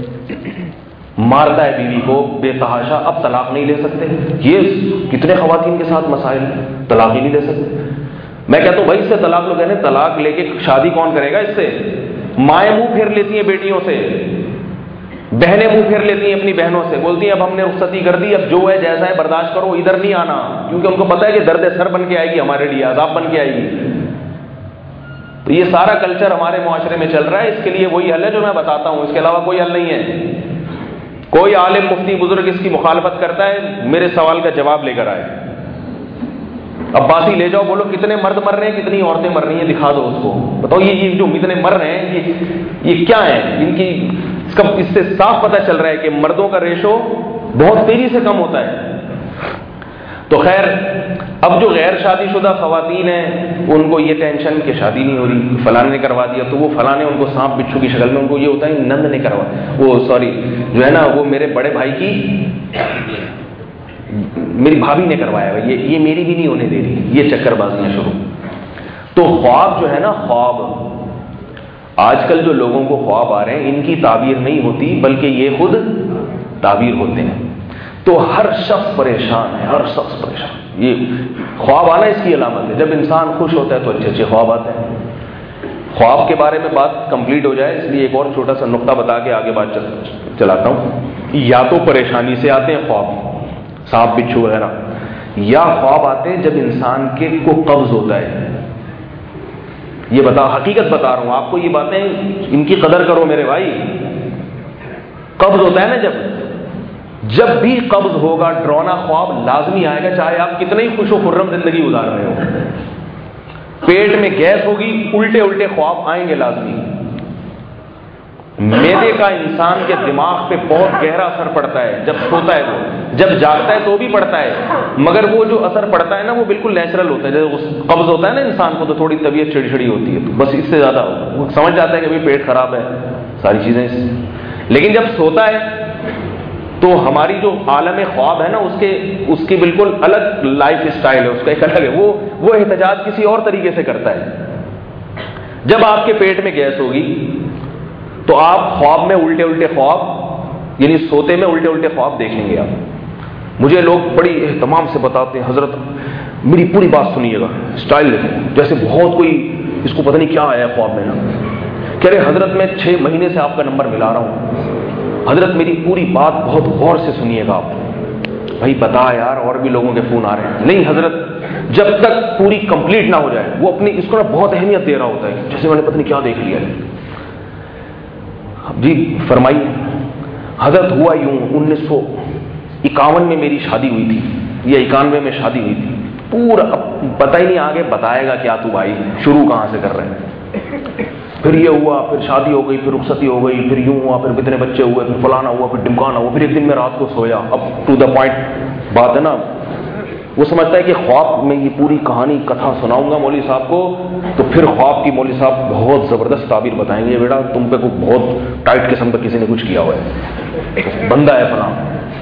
مارتا ہے بیوی کو بے تحاشا، اب طلاق نہیں لے سکتے۔ یہ کتنے خواتین کے ساتھ مسائل، طلاق ہی نہیں لے سکتے۔ میں کہتا ہوں بھائی اس سے طلاق لو، کہنے طلاق لے کے شادی کون کرے گا؟ اس سے مائیں منہ پھیر لیتی ہیں بیٹیوں سے، بہنیں منہ پھیر لیتی ہیں اپنی بہنوں سے، بولتی ہیں اب ہم نے رخصتی کر دی، اب جو ہے جیسا ہے برداشت کرو، ادھر نہیں آنا، کیونکہ ان کو پتہ ہے کہ درد سر بن کے آئے گی، ہمارے لیے عذاب بن کے آئے گی۔ تو یہ سارا کلچر ہمارے معاشرے میں چل رہا ہے۔ اس کے لیے وہی حل ہے جو میں بتاتا ہوں، اس کے علاوہ کوئی حل نہیں ہے۔ کوئی عالم مفتی بزرگ اس کی مخالفت کرتا ہے، میرے سوال کا جواب لے کر آئے۔ اب باسی لے جاؤ، بولو کتنے مرد مر رہے ہیں، کتنی عورتیں مر رہی ہیں، دکھا دو اس کو، بتاؤ یہ یہ جو اتنے مر رہے ہیں یہ یہ کیا ہے ان کی، اس کا اس سے صاف پتہ چل رہا ہے کہ مردوں کا ریشو بہت تیزی سے کم ہوتا ہے۔ تو خیر، اب جو غیر شادی شدہ خواتین ہیں ان کو یہ ٹینشن کہ شادی نہیں ہو رہی، فلاں نے کروا دیا، تو وہ فلاں نے ان کو سانپ بچھو کی شکل میں، ان کو یہ ہوتا ہے نند نے کروا، وہ سوری جو ہے نا وہ میرے بڑے بھائی کی میری بھابھی نے کروایا، یہ یہ میری بھی نہیں ہونے دے رہی، یہ چکر بازیاں شروع۔ تو خواب جو ہے نا، خواب آج کل جو لوگوں کو خواب آ رہے ہیں ان کی تعبیر نہیں ہوتی بلکہ یہ خود تعبیر ہوتے ہیں۔ تو ہر شخص پریشان ہے، ہر شخص پریشان۔ یہ خواب آنا اس کی علامت ہے، جب انسان خوش ہوتا ہے تو اچھے اچھے خواب آتے ہیں۔ خواب کے بارے میں بات کمپلیٹ ہو جائے اس لیے ایک اور چھوٹا سا نقطہ بتا کے آگے بات چلاتا ہوں۔ یا تو پریشانی سے آتے ہیں خواب، سانپ بچھو وغیرہ، یا خواب آتے ہیں جب انسان کے کو قبض ہوتا ہے۔ یہ بتا حقیقت بتا رہا ہوں آپ کو، یہ باتیں ان کی قدر کرو میرے بھائی۔ قبض ہوتا ہے نا جب جب بھی قبض ہوگا ڈرونا خواب لازمی آئے گا، چاہے آپ کتنے ہی خوش و خرم زندگی گزار رہے ہو۔ پیٹ میں گیس ہوگی، الٹے الٹے خواب آئیں گے لازمی۔ معدے کا انسان کے دماغ پہ بہت گہرا اثر پڑتا ہے جب سوتا ہے، تو جب جاگتا ہے تو بھی پڑتا ہے، مگر وہ جو اثر پڑتا ہے نا وہ بالکل نیچرل ہوتا ہے۔ جب قبض ہوتا ہے نا انسان کو تو تھوڑی طبیعت چڑچڑی ہوتی ہے، تو بس اس سے زیادہ وہ سمجھ جاتا ہے کہ بھائی پیٹ خراب ہے، ساری چیزیں۔ لیکن جب سوتا ہے تو ہماری جو عالم خواب ہے نا اس کے اس کی بالکل الگ لائف اسٹائل ہے، اس کا ایک الگ ہے، وہ وہ احتجاج کسی اور طریقے سے کرتا ہے۔ جب آپ کے پیٹ میں گیس ہوگی تو آپ خواب میں الٹے الٹے خواب، یعنی سوتے میں الٹے الٹے خواب دیکھیں گے آپ۔ مجھے لوگ بڑی اہتمام سے بتاتے ہیں، حضرت میری پوری بات سنیے گا، اسٹائل دیکھیں، جیسے بہت کوئی اس کو پتہ نہیں کیا آیا خواب میں نا، کہہ رہے حضرت میں چھ مہینے سے آپ کا نمبر ملا رہا ہوں، حضرت میری پوری بات بہت غور سے سنیے گا آپ۔ بھائی بتا یار، اور بھی لوگوں کے فون آ رہے ہیں۔ نہیں حضرت، جب تک پوری کمپلیٹ نہ ہو جائے، وہ اپنی اس کو نا بہت اہمیت دے رہا ہوتا ہے، جیسے میں نے پتہ نہیں کیا دیکھ لیا ہے۔ جی فرمائیے۔ حضرت ہوا یوں، انیس سو اکاون میں میری شادی ہوئی تھی، یا اکانوے میں شادی ہوئی تھی، پورا اب پتہ ہی نہیں، آگے بتائے گا کیا تو بھائی، شروع کہاں سے کر رہے ہیں۔ پھر یہ ہوا، پھر شادی ہو گئی، پھر رخصتی ہو گئی، پھر یوں ہوا، پھر کتنے بچے ہوئے، پھر فلانا ہوا، پھر ڈمکانا ہوا، پھر ایک دن میں رات کو سویا۔ اب ٹو دا پوائنٹ بات ہے نا، وہ سمجھتا ہے کہ خواب میں یہ پوری کہانی کتھا سناؤں گا مولوی صاحب کو، تو پھر خواب کی مولوی صاحب بہت زبردست تعبیر بتائیں گے، بیٹا تم پہ کوئی بہت ٹائٹ قسم کا کسی نے کچھ کیا ہوا ہے، بندہ ہے فلاں،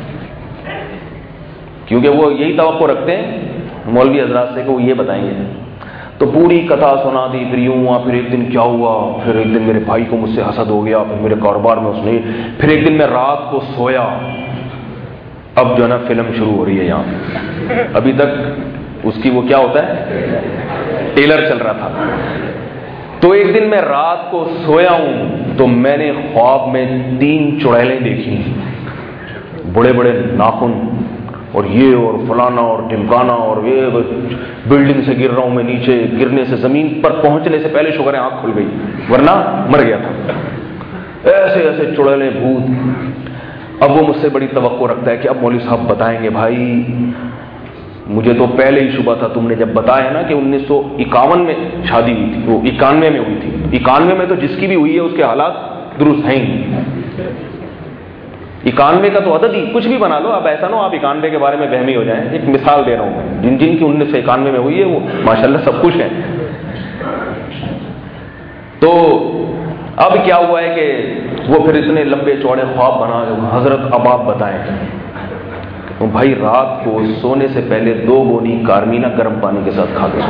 کیونکہ وہ یہی توقع رکھتے ہیں مولوی حضرات سے کہ وہ یہ بتائیں گے۔ تو پوری کتھا سنا دی، پھر یوں ہوا، پھر ایک دن کیا ہوا، پھر ایک دن میرے بھائی کو مجھ سے حسد ہو گیا، پھر میرے کاروبار میں اس نے، پھر ایک دن میں رات کو سویا۔ اب جو ہے نا فلم شروع ہو رہی ہے یہاں، ابھی تک اس کی وہ کیا ہوتا ہے، ٹیلر چل رہا تھا۔ تو ایک دن میں رات کو سویا ہوں تو میں نے خواب میں تین چڑیلیں دیکھی، بڑے بڑے ناخن اور یہ اور فلانا اور ٹمکانا، اور یہ بلڈنگ سے گر رہا ہوں میں نیچے، گرنے سے زمین پر پہنچنے سے پہلے شکر ہے آنکھ کھل گئی ورنہ مر گیا تھا۔ ایسے ایسے چڑیلیں بھوت۔ اب وہ مجھ سے بڑی توقع رکھتا ہے کہ اب مولوی صاحب بتائیں گے۔ بھائی مجھے تو پہلے ہی شبہ تھا، تم نے جب بتایا نا کہ انیس سو اکاون میں شادی ہوئی تھی، وہ اکانوے میں ہوئی تھی، اکانوے میں تو جس کی بھی ہوئی ہے اس کے حالات درست ہیں ہی۔ اکانوے کا تو عدد ہی کچھ بھی بنا لو، اب ایسا نہ ہو آپ اکانوے کے بارے میں بہمی ہو جائیں۔ ایک مثال دے رہا ہوں میں، جن جن کی انیس سو اکانوے میں ہوئی ہے وہ ماشاءاللہ سب خوش ہیں۔ تو اب کیا ہوا ہے کہ وہ پھر اتنے لمبے چوڑے خواب بنا، حضرت اب آپ بتائیں۔ تو بھائی رات کو سونے سے پہلے دو گونی کارمینا گرم پانی کے ساتھ کھا کے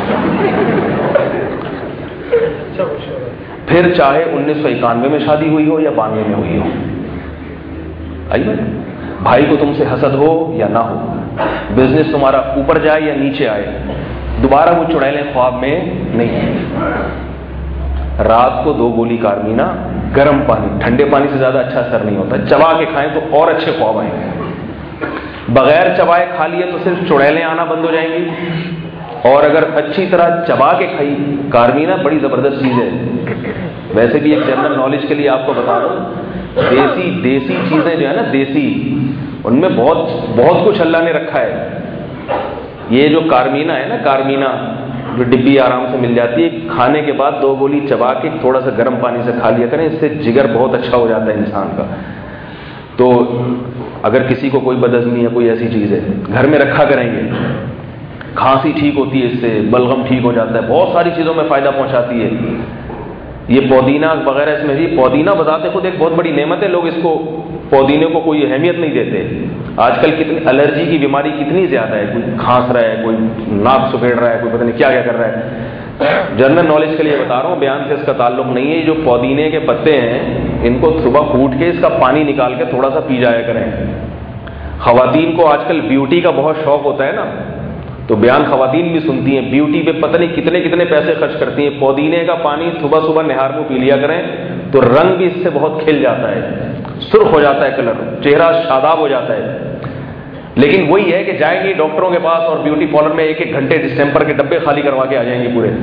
پھر چاہے انیس سو اکانوے میں شادی ہوئی ہو یا بانوے میں ہوئی ہو، آئیے بھائی کو تم سے حسد ہو یا نہ ہو، بزنس تمہارا اوپر جائے یا نیچے آئے، دوبارہ وہ چڑیلیں خواب میں نہیں ہیں۔ رات کو دو گولی کارمینا گرم پانی، ٹھنڈے پانی سے زیادہ اچھا اثر نہیں ہوتا، چبا کے کھائیں تو اور اچھے خواب آئیں گے۔ بغیر چبائے کھا لیے تو صرف چڑیلیں آنا بند ہو جائیں گی، اور اگر اچھی طرح چبا کے کھائی کارمینا بڑی زبردست چیز ہے۔ ویسے بھی ایک جنرل نالج کے لیے آپ کو بتا دوں، دیسی دیسی چیزیں جو ہے نا دیسی، ان میں بہت بہت کچھ اللہ نے رکھا ہے۔ یہ جو کارمینا ہے نا، کارمینا جو ڈبی آرام سے مل جاتی ہے، کھانے کے بعد دو گولی چبا کے تھوڑا سا گرم پانی سے کھا لیا کریں، اس سے جگر بہت اچھا ہو جاتا ہے انسان کا۔ تو اگر کسی کو کوئی بدہضمی ہے، کوئی ایسی چیز ہے، گھر میں رکھا کریں گے، کھانسی ٹھیک ہوتی ہے اس سے، بلغم ٹھیک ہو جاتا ہے، بہت ساری چیزوں میں فائدہ پہنچاتی ہے۔ یہ پودینہ وغیرہ اس میں بھی، پودینہ بذات خود ایک بہت بڑی نعمت ہے، لوگ اس کو پودینے کو کوئی اہمیت نہیں دیتے۔ آج کل کتنی الرجی کی بیماری کتنی زیادہ ہے، کوئی کھانس رہا ہے، کوئی ناک سکیڑ رہا ہے، کوئی پتہ نہیں کیا کیا کر رہا ہے۔ جنرل نالج کے لیے بتا رہا ہوں، بیان سے اس کا تعلق نہیں ہے۔ جو پودینے کے پتے ہیں ان کو صبح کوٹ کے اس کا پانی نکال کے تھوڑا سا پی جایا کریں۔ خواتین کو آج کل بیوٹی کا بہت شوق ہوتا ہے نا، تو بیان خواتین بھی سنتی ہیں، بیوٹی پہ پتہ نہیں کتنے کتنے پیسے خرچ کرتی ہیں۔ پودینے کا پانی صبح صبح نہار میں پی لیا کریں تو رنگ بھی اس سے بہت کھل جاتا ہے، سرخ ہو جاتا ہے کلر، چہرہ شاداب ہو جاتا ہے۔ لیکن وہی ہے کہ جائیں گی ڈاکٹروں کے پاس اور بیوٹی پارلر میں ایک ایک گھنٹے ڈسٹمپر کے ڈبے خالی کروا کے آ جائیں گے پورے،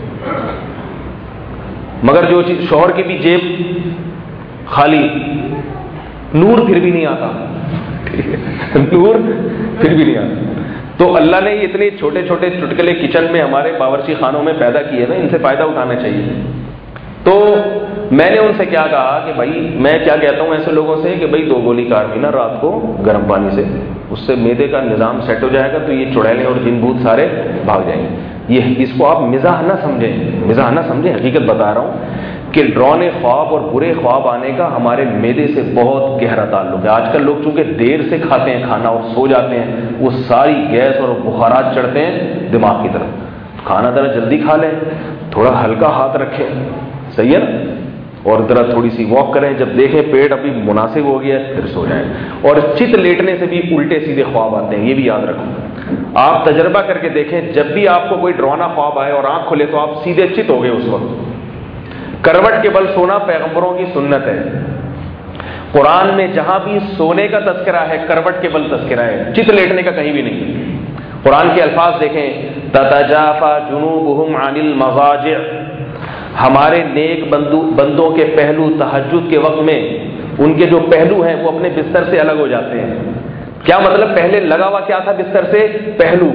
مگر جو چیز شوہر کی بھی جیب خالی، نور پھر بھی نہیں آتا نور پھر بھی نہیں آتا۔ تو اللہ نے یہ اتنے چھوٹے چھوٹے چٹکلے کچن میں ہمارے باورچی خانوں میں پیدا کیے نا، ان سے فائدہ اٹھانا چاہیے۔ تو میں نے ان سے کیا کہا کہ بھائی، میں کیا کہتا ہوں ایسے لوگوں سے کہ بھائی دو گولی کارمینا رات کو گرم پانی سے، اس سے معدے کا نظام سیٹ ہو جائے گا، تو یہ چڑیلیں اور جن بھوت سارے بھاگ جائیں گے۔ یہ اس کو آپ مزاح نہ سمجھیں، مزاح نہ سمجھیں، حقیقت بتا رہا ہوں کہ ڈرانے خواب اور برے خواب آنے کا ہمارے معدے سے بہت گہرا تعلق ہے۔ آج کل لوگ چونکہ دیر سے کھاتے ہیں کھانا اور سو جاتے ہیں، وہ ساری گیس اور بخارات چڑھتے ہیں دماغ کی طرف۔ کھانا ذرا جلدی کھا لیں، تھوڑا ہلکا ہاتھ رکھیں، صحیح ہے نا، اور ذرا تھوڑی سی واک کریں، جب دیکھیں پیٹ ابھی مناسب ہو گیا پھر سو جائیں۔ اور چت لیٹنے سے بھی الٹے سیدھے خواب آتے ہیں، یہ بھی یاد رکھو۔ آپ تجربہ کر کے دیکھیں، جب بھی آپ کو کوئی ڈرانا خواب آئے اور آنکھ کھلے تو آپ سیدھے چت ہو گئے اس وقت۔ کروٹ کے بل سونا پیغمبروں کی سنت ہے۔ قرآن میں جہاں بھی سونے کا تذکرہ ہے کروٹ کے بل تذکرہ ہے، چت لیٹنے کا کہیں بھی نہیں۔ قرآن کے الفاظ دیکھیں، تتجافى جنوبهم عن المضاجع، ہمارے نیک بندو بندوں کے پہلو تہجد کے وقت میں ان کے جو پہلو ہیں وہ اپنے بستر سے الگ ہو جاتے ہیں۔ کیا مطلب؟ پہلے لگا ہوا کیا تھا بستر سے؟ پہلو۔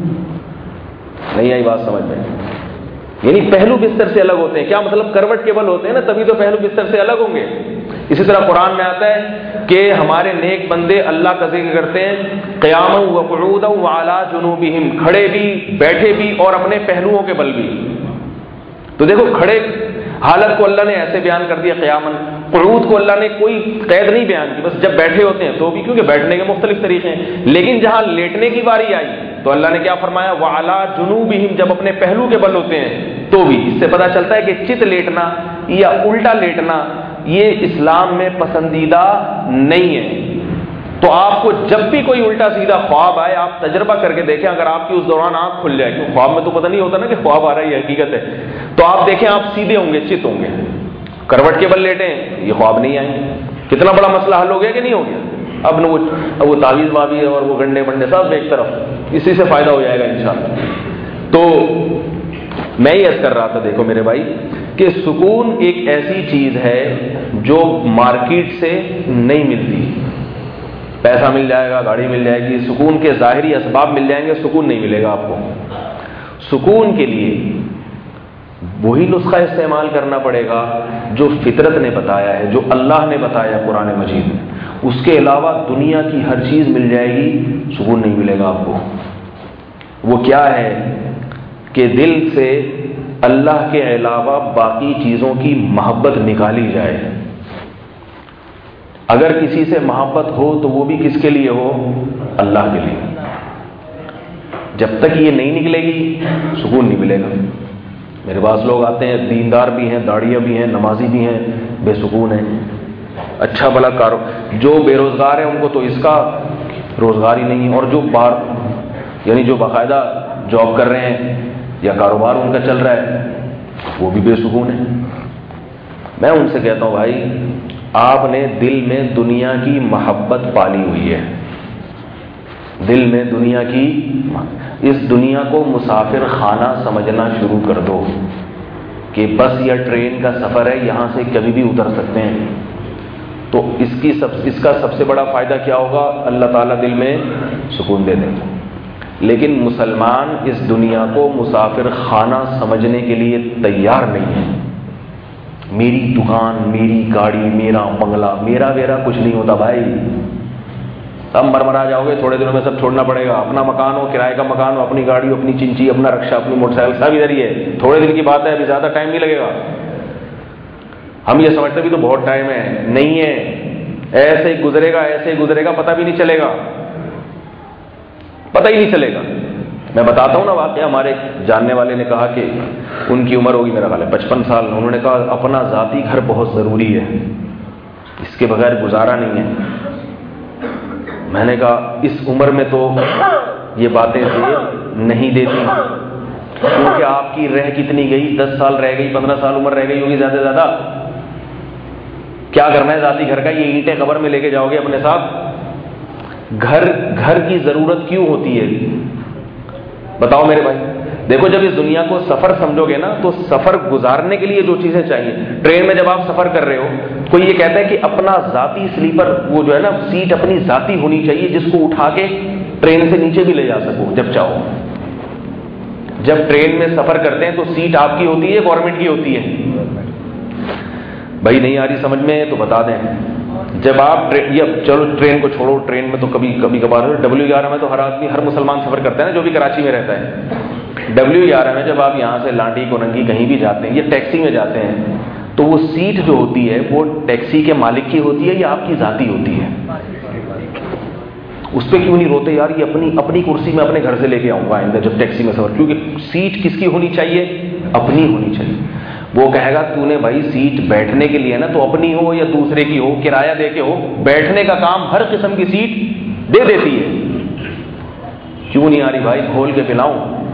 نہیں آئی بات سمجھ میں؟ یعنی پہلو بستر سے الگ ہوتے ہیں۔ کیا مطلب؟ کروٹ کے بل ہوتے ہیں نا، تبھی تو پہلو بستر سے الگ ہوں گے۔ اسی طرح قرآن میں آتا ہے کہ ہمارے نیک بندے اللہ کا ذکر کرتے ہیں قیاما وقعودا وعلی جنوبہم، کھڑے بھی، بیٹھے بھی، اور اپنے پہلوؤں کے بل بھی۔ تو دیکھو، کھڑے حالت کو اللہ نے ایسے بیان کر دیا قیامن، قعود کو اللہ نے کوئی قید نہیں بیان کی، بس جب بیٹھے ہوتے ہیں تو بھی، کیونکہ بیٹھنے کے مختلف طریقے ہیں۔ لیکن جہاں لیٹنے کی باری آئی تو اللہ نے کیا فرمایا؟ وعلی جنوبہم، جب اپنے پہلو کے بل ہوتے ہیں تو بھی۔ اس سے پتہ چلتا ہے کہ چت لیٹنا یا الٹا لیٹنا یہ اسلام میں پسندیدہ نہیں ہے۔ تو آپ کو جب بھی کوئی الٹا سیدھا خواب آئے، آپ تجربہ کر کے دیکھیں، اگر آپ کی اس دوران آنکھ کھل جائے، کیونکہ خواب میں تو پتہ نہیں ہوتا نا کہ خواب آ رہا ہے یہ حقیقت ہے، تو آپ دیکھیں آپ سیدھے ہوں گے، چت ہوں گے۔ کروٹ کے بل لیٹیں، یہ خواب نہیں آئیں گے۔ کتنا بڑا مسئلہ حل ہو گیا کہ نہیں ہو گیا؟ اب وہ وہ تعویذ بابی اور وہ گنڈے بنڈے سب ایک طرف، اسی سے فائدہ ہو جائے گا انشاءاللہ۔ تو میں یہ عرض کر رہا تھا، دیکھو میرے بھائی، کہ سکون ایک ایسی چیز ہے جو مارکیٹ سے نہیں ملتی۔ پیسہ مل جائے گا، گاڑی مل جائے گی، سکون کے ظاہری اسباب مل جائیں گے، سکون نہیں ملے گا آپ کو۔ سکون کے لیے وہی نسخہ استعمال کرنا پڑے گا جو فطرت نے بتایا ہے، جو اللہ نے بتایا قرآن مجید میں۔ اس کے علاوہ دنیا کی ہر چیز مل جائے گی، سکون نہیں ملے گا آپ کو۔ وہ کیا ہے کہ دل سے اللہ کے علاوہ باقی چیزوں کی محبت نکالی جائے۔ اگر کسی سے محبت ہو تو وہ بھی کس کے لیے ہو؟ اللہ کے لیے۔ جب تک یہ نہیں نکلے گی سکون نہیں ملے گا۔ میرے پاس لوگ آتے ہیں، دیندار بھی ہیں، داڑیاں بھی ہیں، نمازی بھی ہیں، بے سکون ہیں، اچھا بھلا کارو جو بے روزگار ہیں ان کو تو اس کا روزگار ہی نہیں ہے، اور جو بار یعنی جو باقاعدہ جاب کر رہے ہیں یا کاروبار ان کا چل رہا ہے وہ بھی بے سکون ہے۔ میں ان سے کہتا ہوں بھائی آپ نے دل میں دنیا کی محبت پالی ہوئی ہے، دل میں دنیا کی، اس دنیا کو مسافر خانہ سمجھنا شروع کر دو کہ بس یہ ٹرین کا سفر ہے، یہاں سے کبھی بھی اتر سکتے ہیں۔ تو اس کی سب اس کا سب سے بڑا فائدہ کیا ہوگا؟ اللہ تعالیٰ دل میں سکون دے دیں گے۔ لیکن مسلمان اس دنیا کو مسافر خانہ سمجھنے کے لیے تیار نہیں ہے۔ میری دکان، میری گاڑی، میرا بنگلہ، میرا ویرا کچھ نہیں ہوتا بھائی، سب مرمرا جاؤ گے، تھوڑے دنوں میں سب چھوڑنا پڑے گا۔ اپنا مکان ہو، کرائے کا مکان ہو، اپنی گاڑی ہو، اپنی چنچی، اپنا رکشہ، اپنی موٹر سائیکل، سب ادھر ہی ہے، تھوڑے دن کی بات ہے، ابھی زیادہ ٹائم نہیں لگے گا۔ ہم یہ سمجھتے بھی تو بہت ٹائم ہے، نہیں ہے، ایسے ہی گزرے گا، ایسے ہی گزرے گا، پتہ بھی نہیں چلے گا، پتہ ہی نہیں چلے گا۔ میں بتاتا ہوں نا واقعہ، ہمارے جاننے والے نے کہا کہ ان کی عمر ہوگی میرا خیال ہے پچپن سال، انہوں نے کہا اپنا ذاتی گھر بہت ضروری ہے، اس کے بغیر گزارا نہیں ہے۔ میں نے کہا اس عمر میں تو یہ باتیں نہیں دیتی، کیونکہ آپ کی رہ کتنی گئی، دس سال رہ گئی، پندرہ سال عمر رہ گئی ہوگی زیادہ سے زیادہ، کیا کرنا ہے ذاتی گھر کا؟ یہ اینٹیں قبر میں لے کے جاؤ گے اپنے ساتھ؟ گھر گھر کی ضرورت کیوں ہوتی ہے بتاؤ میرے بھائی؟ دیکھو جب اس دنیا کو سفر سمجھو گے نا تو سفر گزارنے کے لیے جو چیزیں چاہیے، ٹرین میں جب آپ سفر کر رہے ہو کوئی یہ کہتا ہے کہ اپنا ذاتی سلیپر، وہ جو ہے نا سیٹ اپنی ذاتی ہونی چاہیے جس کو اٹھا کے ٹرین سے نیچے بھی لے جا سکو جب چاہو۔ جب ٹرین میں سفر کرتے ہیں تو سیٹ آپ کی ہوتی ہے، گورنمنٹ کی ہوتی ہے؟ بھائی نہیں آ رہی سمجھ میں تو بتا دیں۔ جب آپ یا چلو ٹرین کو چھوڑو، ٹرین میں تو کبھی کبھی کبھار ڈبلیو گیارہ میں تو ہر آدمی، ہر مسلمان سفر کرتا ہے نا جو بھی کراچی میں رہتا ہے۔ ڈبلیو گیارہ میں جب آپ یہاں سے لانڈی کوننگی کہیں بھی جاتے ہیں یا ٹیکسی میں جاتے ہیں تو وہ سیٹ جو ہوتی ہے وہ ٹیکسی کے مالک کی ہوتی ہے یا آپ کی ذاتی ہوتی ہے؟ اس پہ کیوں نہیں روتے یار؟ یہ اپنی اپنی کرسی میں اپنے گھر سے لے کے آؤں گا آئندہ جب ٹیکسی میں سفر، کیونکہ سیٹ کس کی ہونی چاہیے؟ اپنی ہونی چاہیے۔ وہ کہے گا تو نے بھائی سیٹ بیٹھنے کے لیے نا تو اپنی ہو یا دوسرے کی ہو، کرایہ دے کے ہو، بیٹھنے کا کام ہر قسم کی سیٹ دے دیتی ہے۔ کیوں نہیں آ رہی بھائی؟ کھول کے پلاؤں۔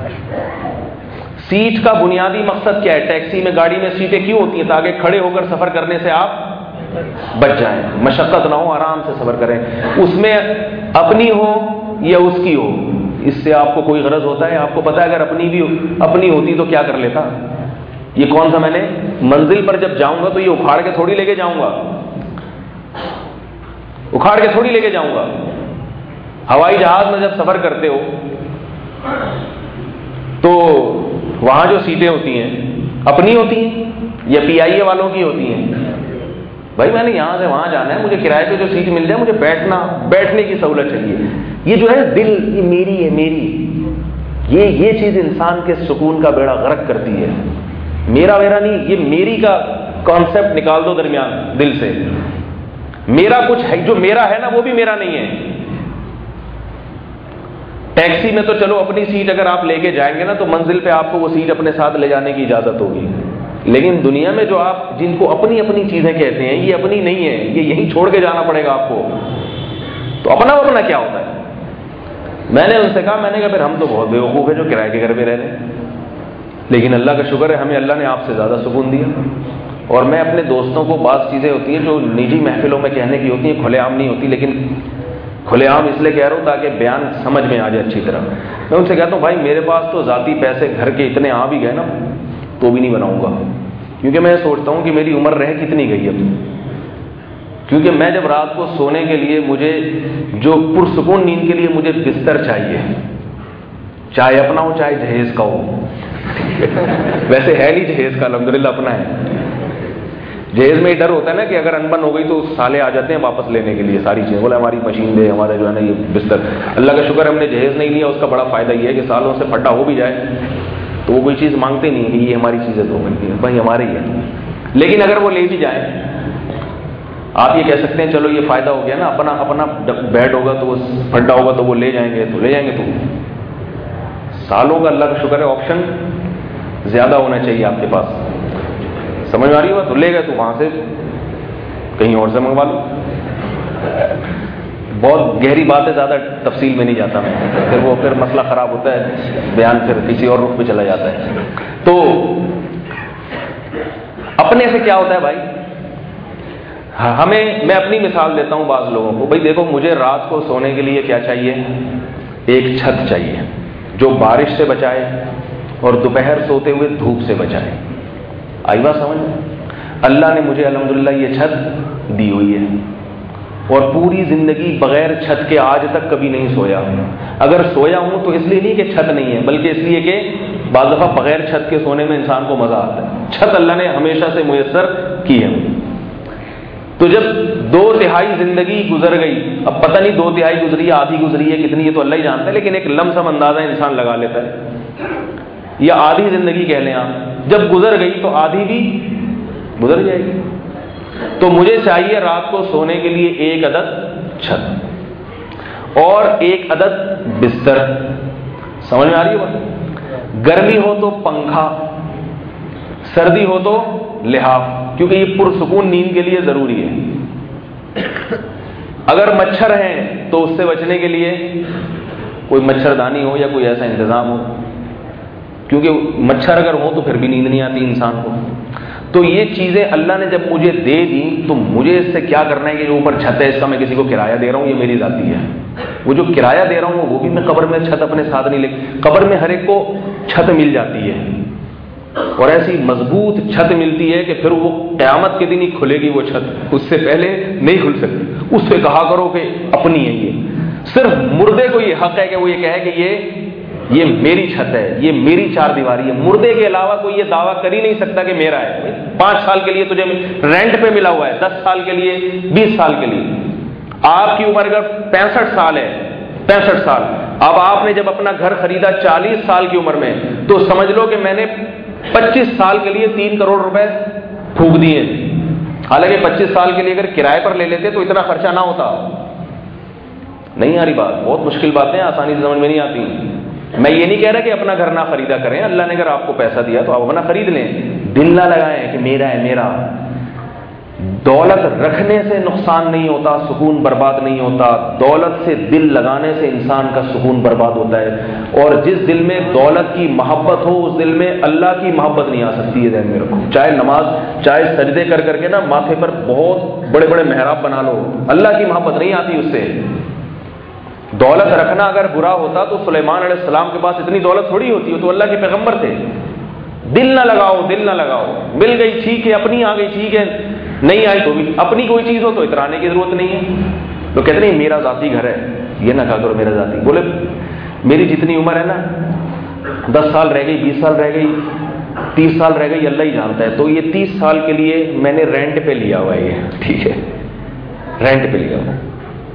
سیٹ کا بنیادی مقصد کیا ہے؟ ٹیکسی میں، گاڑی میں سیٹیں کیوں ہوتی ہیں؟ تاکہ کھڑے ہو کر سفر کرنے سے آپ بچ جائیں، مشقت نہ ہو، آرام سے سفر کریں۔ اس میں اپنی ہو یا اس کی ہو، اس سے آپ کو کوئی غرض ہوتا ہے؟ آپ کو پتا ہے اگر اپنی بھی اپنی ہوتی تو کیا کر لیتا؟ یہ کون سا، میں نے منزل پر جب جاؤں گا تو یہ اکھاڑ کے تھوڑی لے کے جاؤں گا، اکھاڑ کے تھوڑی لے کے جاؤں گا۔ ہوائی جہاز میں جب سفر کرتے ہو تو وہاں جو سیٹیں ہوتی ہیں اپنی ہوتی ہیں یا پی آئی اے والوں کی ہوتی ہیں؟ بھائی میں نے یہاں سے وہاں جانا ہے، مجھے کرائے پہ جو سیٹ مل جائے، مجھے بیٹھنا بیٹھنے کی سہولت چاہیے۔ یہ جو ہے دل، یہ میری ہے، میری، یہ یہ چیز انسان کے سکون کا بیڑا غرق کرتی ہے۔ میرا میرا نہیں، یہ میری کا کانسیپٹ نکال دو درمیان دل سے۔ میرا کچھ ہے، جو میرا ہے نا وہ بھی میرا نہیں ہے۔ ٹیکسی میں تو چلو اپنی سیٹ اگر آپ لے کے جائیں گے نا تو منزل پہ آپ کو وہ سیٹ اپنے ساتھ لے جانے کی اجازت ہوگی، لیکن دنیا میں جو آپ جن کو اپنی اپنی چیزیں کہتے ہیں یہ اپنی نہیں ہے، یہ یہیں چھوڑ کے جانا پڑے گا آپ کو۔ تو اپنا اپنا کیا ہوتا ہے؟ میں نے ان سے کہا، میں نے کہا پھر ہم تو بہت بیوقوف ہیں جو کرائے کے گھر پہ رہ رہے ہیں، لیکن اللہ کا شکر ہے ہمیں اللہ نے آپ سے زیادہ سکون دیا۔ اور میں اپنے دوستوں کو بعض چیزیں ہوتی ہیں جو نجی محفلوں میں کہنے کی ہوتی ہیں، کھلے عام نہیں ہوتی، لیکن کھلے عام اس لیے کہہ رہا ہوں تاکہ بیان سمجھ میں آ جائے اچھی طرح۔ میں ان سے کہتا ہوں بھائی میرے پاس تو ذاتی پیسے گھر کے اتنے آ بھی گئے نا تو بھی نہیں بناؤں گا، کیونکہ میں سوچتا ہوں کہ میری عمر رہ کتنی گئی اب، کیونکہ میں جب رات کو سونے کے لیے مجھے جو پرسکون نیند کے لیے مجھے بستر چاہیے، چاہے اپنا ہو چاہے جہیز کا ہو، ویسے ہے نہیں جہیز کا، الحمدللہ اپنا ہے۔ جہیز میں یہ ڈر ہوتا ہے نا کہ اگر انبن ہو گئی تو سالے آ جاتے ہیں واپس لینے کے لیے ساری چیزیں، بولے ہماری مشین دے، ہمارا جو ہے نا یہ بستر۔ اللہ کا شکر ہم نے جہیز نہیں لیا، اس کا بڑا فائدہ یہ ہے کہ سالوں سے پھٹا ہو بھی جائے تو وہ کوئی چیز مانگتے نہیں کہ یہ ہماری چیزیں تو ملتی ہیں، بھائی ہمارے ہی ہے۔ لیکن اگر وہ لے بھی جائیں، آپ یہ کہہ سکتے ہیں چلو یہ فائدہ ہو گیا نا، اپنا اپنا بیڈ ہوگا تو وہ پھٹا ہوگا تو وہ لے جائیں گے تو لے جائیں گے، تو سالوں کا اللہ کا شکر ہے آپشن زیادہ ہونا چاہیے آپ کے پاس۔ سمجھ میں آ رہی ہوگا؟ تو لے گئے تو وہاں سے کہیں اور سے منگوا لو۔ بہت گہری بات ہے، زیادہ تفصیل میں نہیں جاتا میں، پھر وہ پھر مسئلہ خراب ہوتا ہے، بیان پھر کسی اور رخ پہ چلا جاتا ہے۔ تو اپنے سے کیا ہوتا ہے بھائی؟ ہمیں، میں اپنی مثال دیتا ہوں بعض لوگوں کو، بھائی دیکھو مجھے رات کو سونے کے لیے کیا چاہیے؟ ایک چھت چاہیے جو بارش سے بچائے اور دوپہر سوتے ہوئے دھوپ سے بچائے. آئی بات سمجھ؟ اللہ نے مجھے الحمدللہ یہ چھت دی ہوئی ہے اور پوری زندگی بغیر چھت کے آج تک کبھی نہیں سویا. اگر سویا ہوں تو اس لیے نہیں کہ چھت نہیں ہے، بلکہ اس لیے کہ بعض دفعہ بغیر چھت کے سونے میں انسان کو مزہ آتا ہے. چھت اللہ نے ہمیشہ سے میسر کی ہے. تو جب دو تہائی زندگی گزر گئی، اب پتہ نہیں دو تہائی گزری ہے، آدھی گزری ہے، کتنی، یہ تو اللہ ہی جانتا ہے، لیکن ایک لمسم اندازہ انسان لگا لیتا ہے، یا آدھی زندگی کہہ لیں آپ. جب گزر گئی تو آدھی بھی گزر جائے گی. تو مجھے چاہیے رات کو سونے کے لیے ایک عدد چھت اور ایک عدد بستر. سمجھ میں آ رہی ہے بات؟ گرمی ہو تو پنکھا، سردی ہو تو لحاف، کیونکہ یہ پرسکون نیند کے لیے ضروری ہے. اگر مچھر ہیں تو اس سے بچنے کے لیے کوئی مچھردانی ہو یا کوئی ایسا انتظام ہو، کیونکہ مچھر اگر ہو تو پھر بھی نیند نہیں آتی انسان کو. تو یہ چیزیں اللہ نے جب مجھے دے دی تو مجھے اس سے کیا کرنا ہے کہ جو اوپر چھت ہے اس کا میں کسی کو کرایہ دے رہا ہوں، یہ میری ذاتی ہے. وہ جو کرایہ دے رہا ہوں وہ بھی میں قبر میں چھت اپنے ساتھ نہیں لے. قبر میں ہر ایک کو چھت مل جاتی ہے اور ایسی مضبوط چھت ملتی ہے کہ پھر وہ قیامت کے دن ہی کھلے گی وہ چھت، اس سے پہلے نہیں کھل سکتی. اس سے کہا کرو کہ اپنی ہے. یہ صرف مردے کو یہ حق ہے کہ وہ یہ کہے کہ یہ یہ میری چھت ہے، یہ میری چار دیواری ہے. مردے کے علاوہ کوئی یہ دعویٰ کر ہی نہیں سکتا کہ میرا ہے. پانچ سال کے لیے تجھے رینٹ پہ ملا ہوا ہے، دس سال کے لیے، بیس سال کے لیے. آپ کی عمر اگر پینسٹھ سال ہے، پینسٹھ سال، اب آپ نے جب اپنا گھر خریدا چالیس سال کی عمر میں، تو سمجھ لو کہ میں نے پچیس سال کے لیے تین کروڑ روپے پھونک دیے. حالانکہ پچیس سال کے لیے اگر کرائے پر لے لیتے تو اتنا خرچہ نہ ہوتا. نہیں آ رہی بات؟ بہت مشکل باتیں آسانی سے سمجھ میں نہیں آتی. میں یہ نہیں کہہ رہا کہ اپنا گھر نہ خریدا کریں، اللہ نے اگر آپ کو پیسہ دیا تو آپ اپنا خرید لیں. دل نہ لگائیں کہ میرا ہے میرا. دولت رکھنے سے نقصان نہیں ہوتا، سکون برباد نہیں ہوتا. دولت سے دل لگانے سے انسان کا سکون برباد ہوتا ہے. اور جس دل میں دولت کی محبت ہو اس دل میں اللہ کی محبت نہیں آ سکتی ہے. ذہن میں رکھو، چاہے نماز، چاہے سجدے کر کر کے نا ماتھے پر بہت بڑے بڑے محراب بنا لو، اللہ کی محبت نہیں آتی اس سے. دولت رکھنا اگر برا ہوتا تو سلیمان علیہ السلام کے پاس اتنی دولت تھوڑی ہوتی، وہ تو اللہ کے پیغمبر تھے. دل نہ لگاؤ، دل نہ لگاؤ. مل گئی ٹھیک ہے، اپنی آ گئی ٹھیک ہے، نہیں آئی تو بھی اپنی کوئی چیز ہو تو اترانے کی ضرورت نہیں ہے. تو کہتے نہیں میرا ذاتی گھر ہے، یہ نہ کہا کرو میرا ذاتی. بولے میری جتنی عمر ہے نا، دس سال رہ گئی، بیس سال رہ گئی، تیس سال رہ گئی، اللہ ہی جانتا ہے. تو یہ تیس سال کے لیے میں نے رینٹ پہ لیا ہوا ہے، یہ ٹھیک ہے، رینٹ پہ لیا ہوا.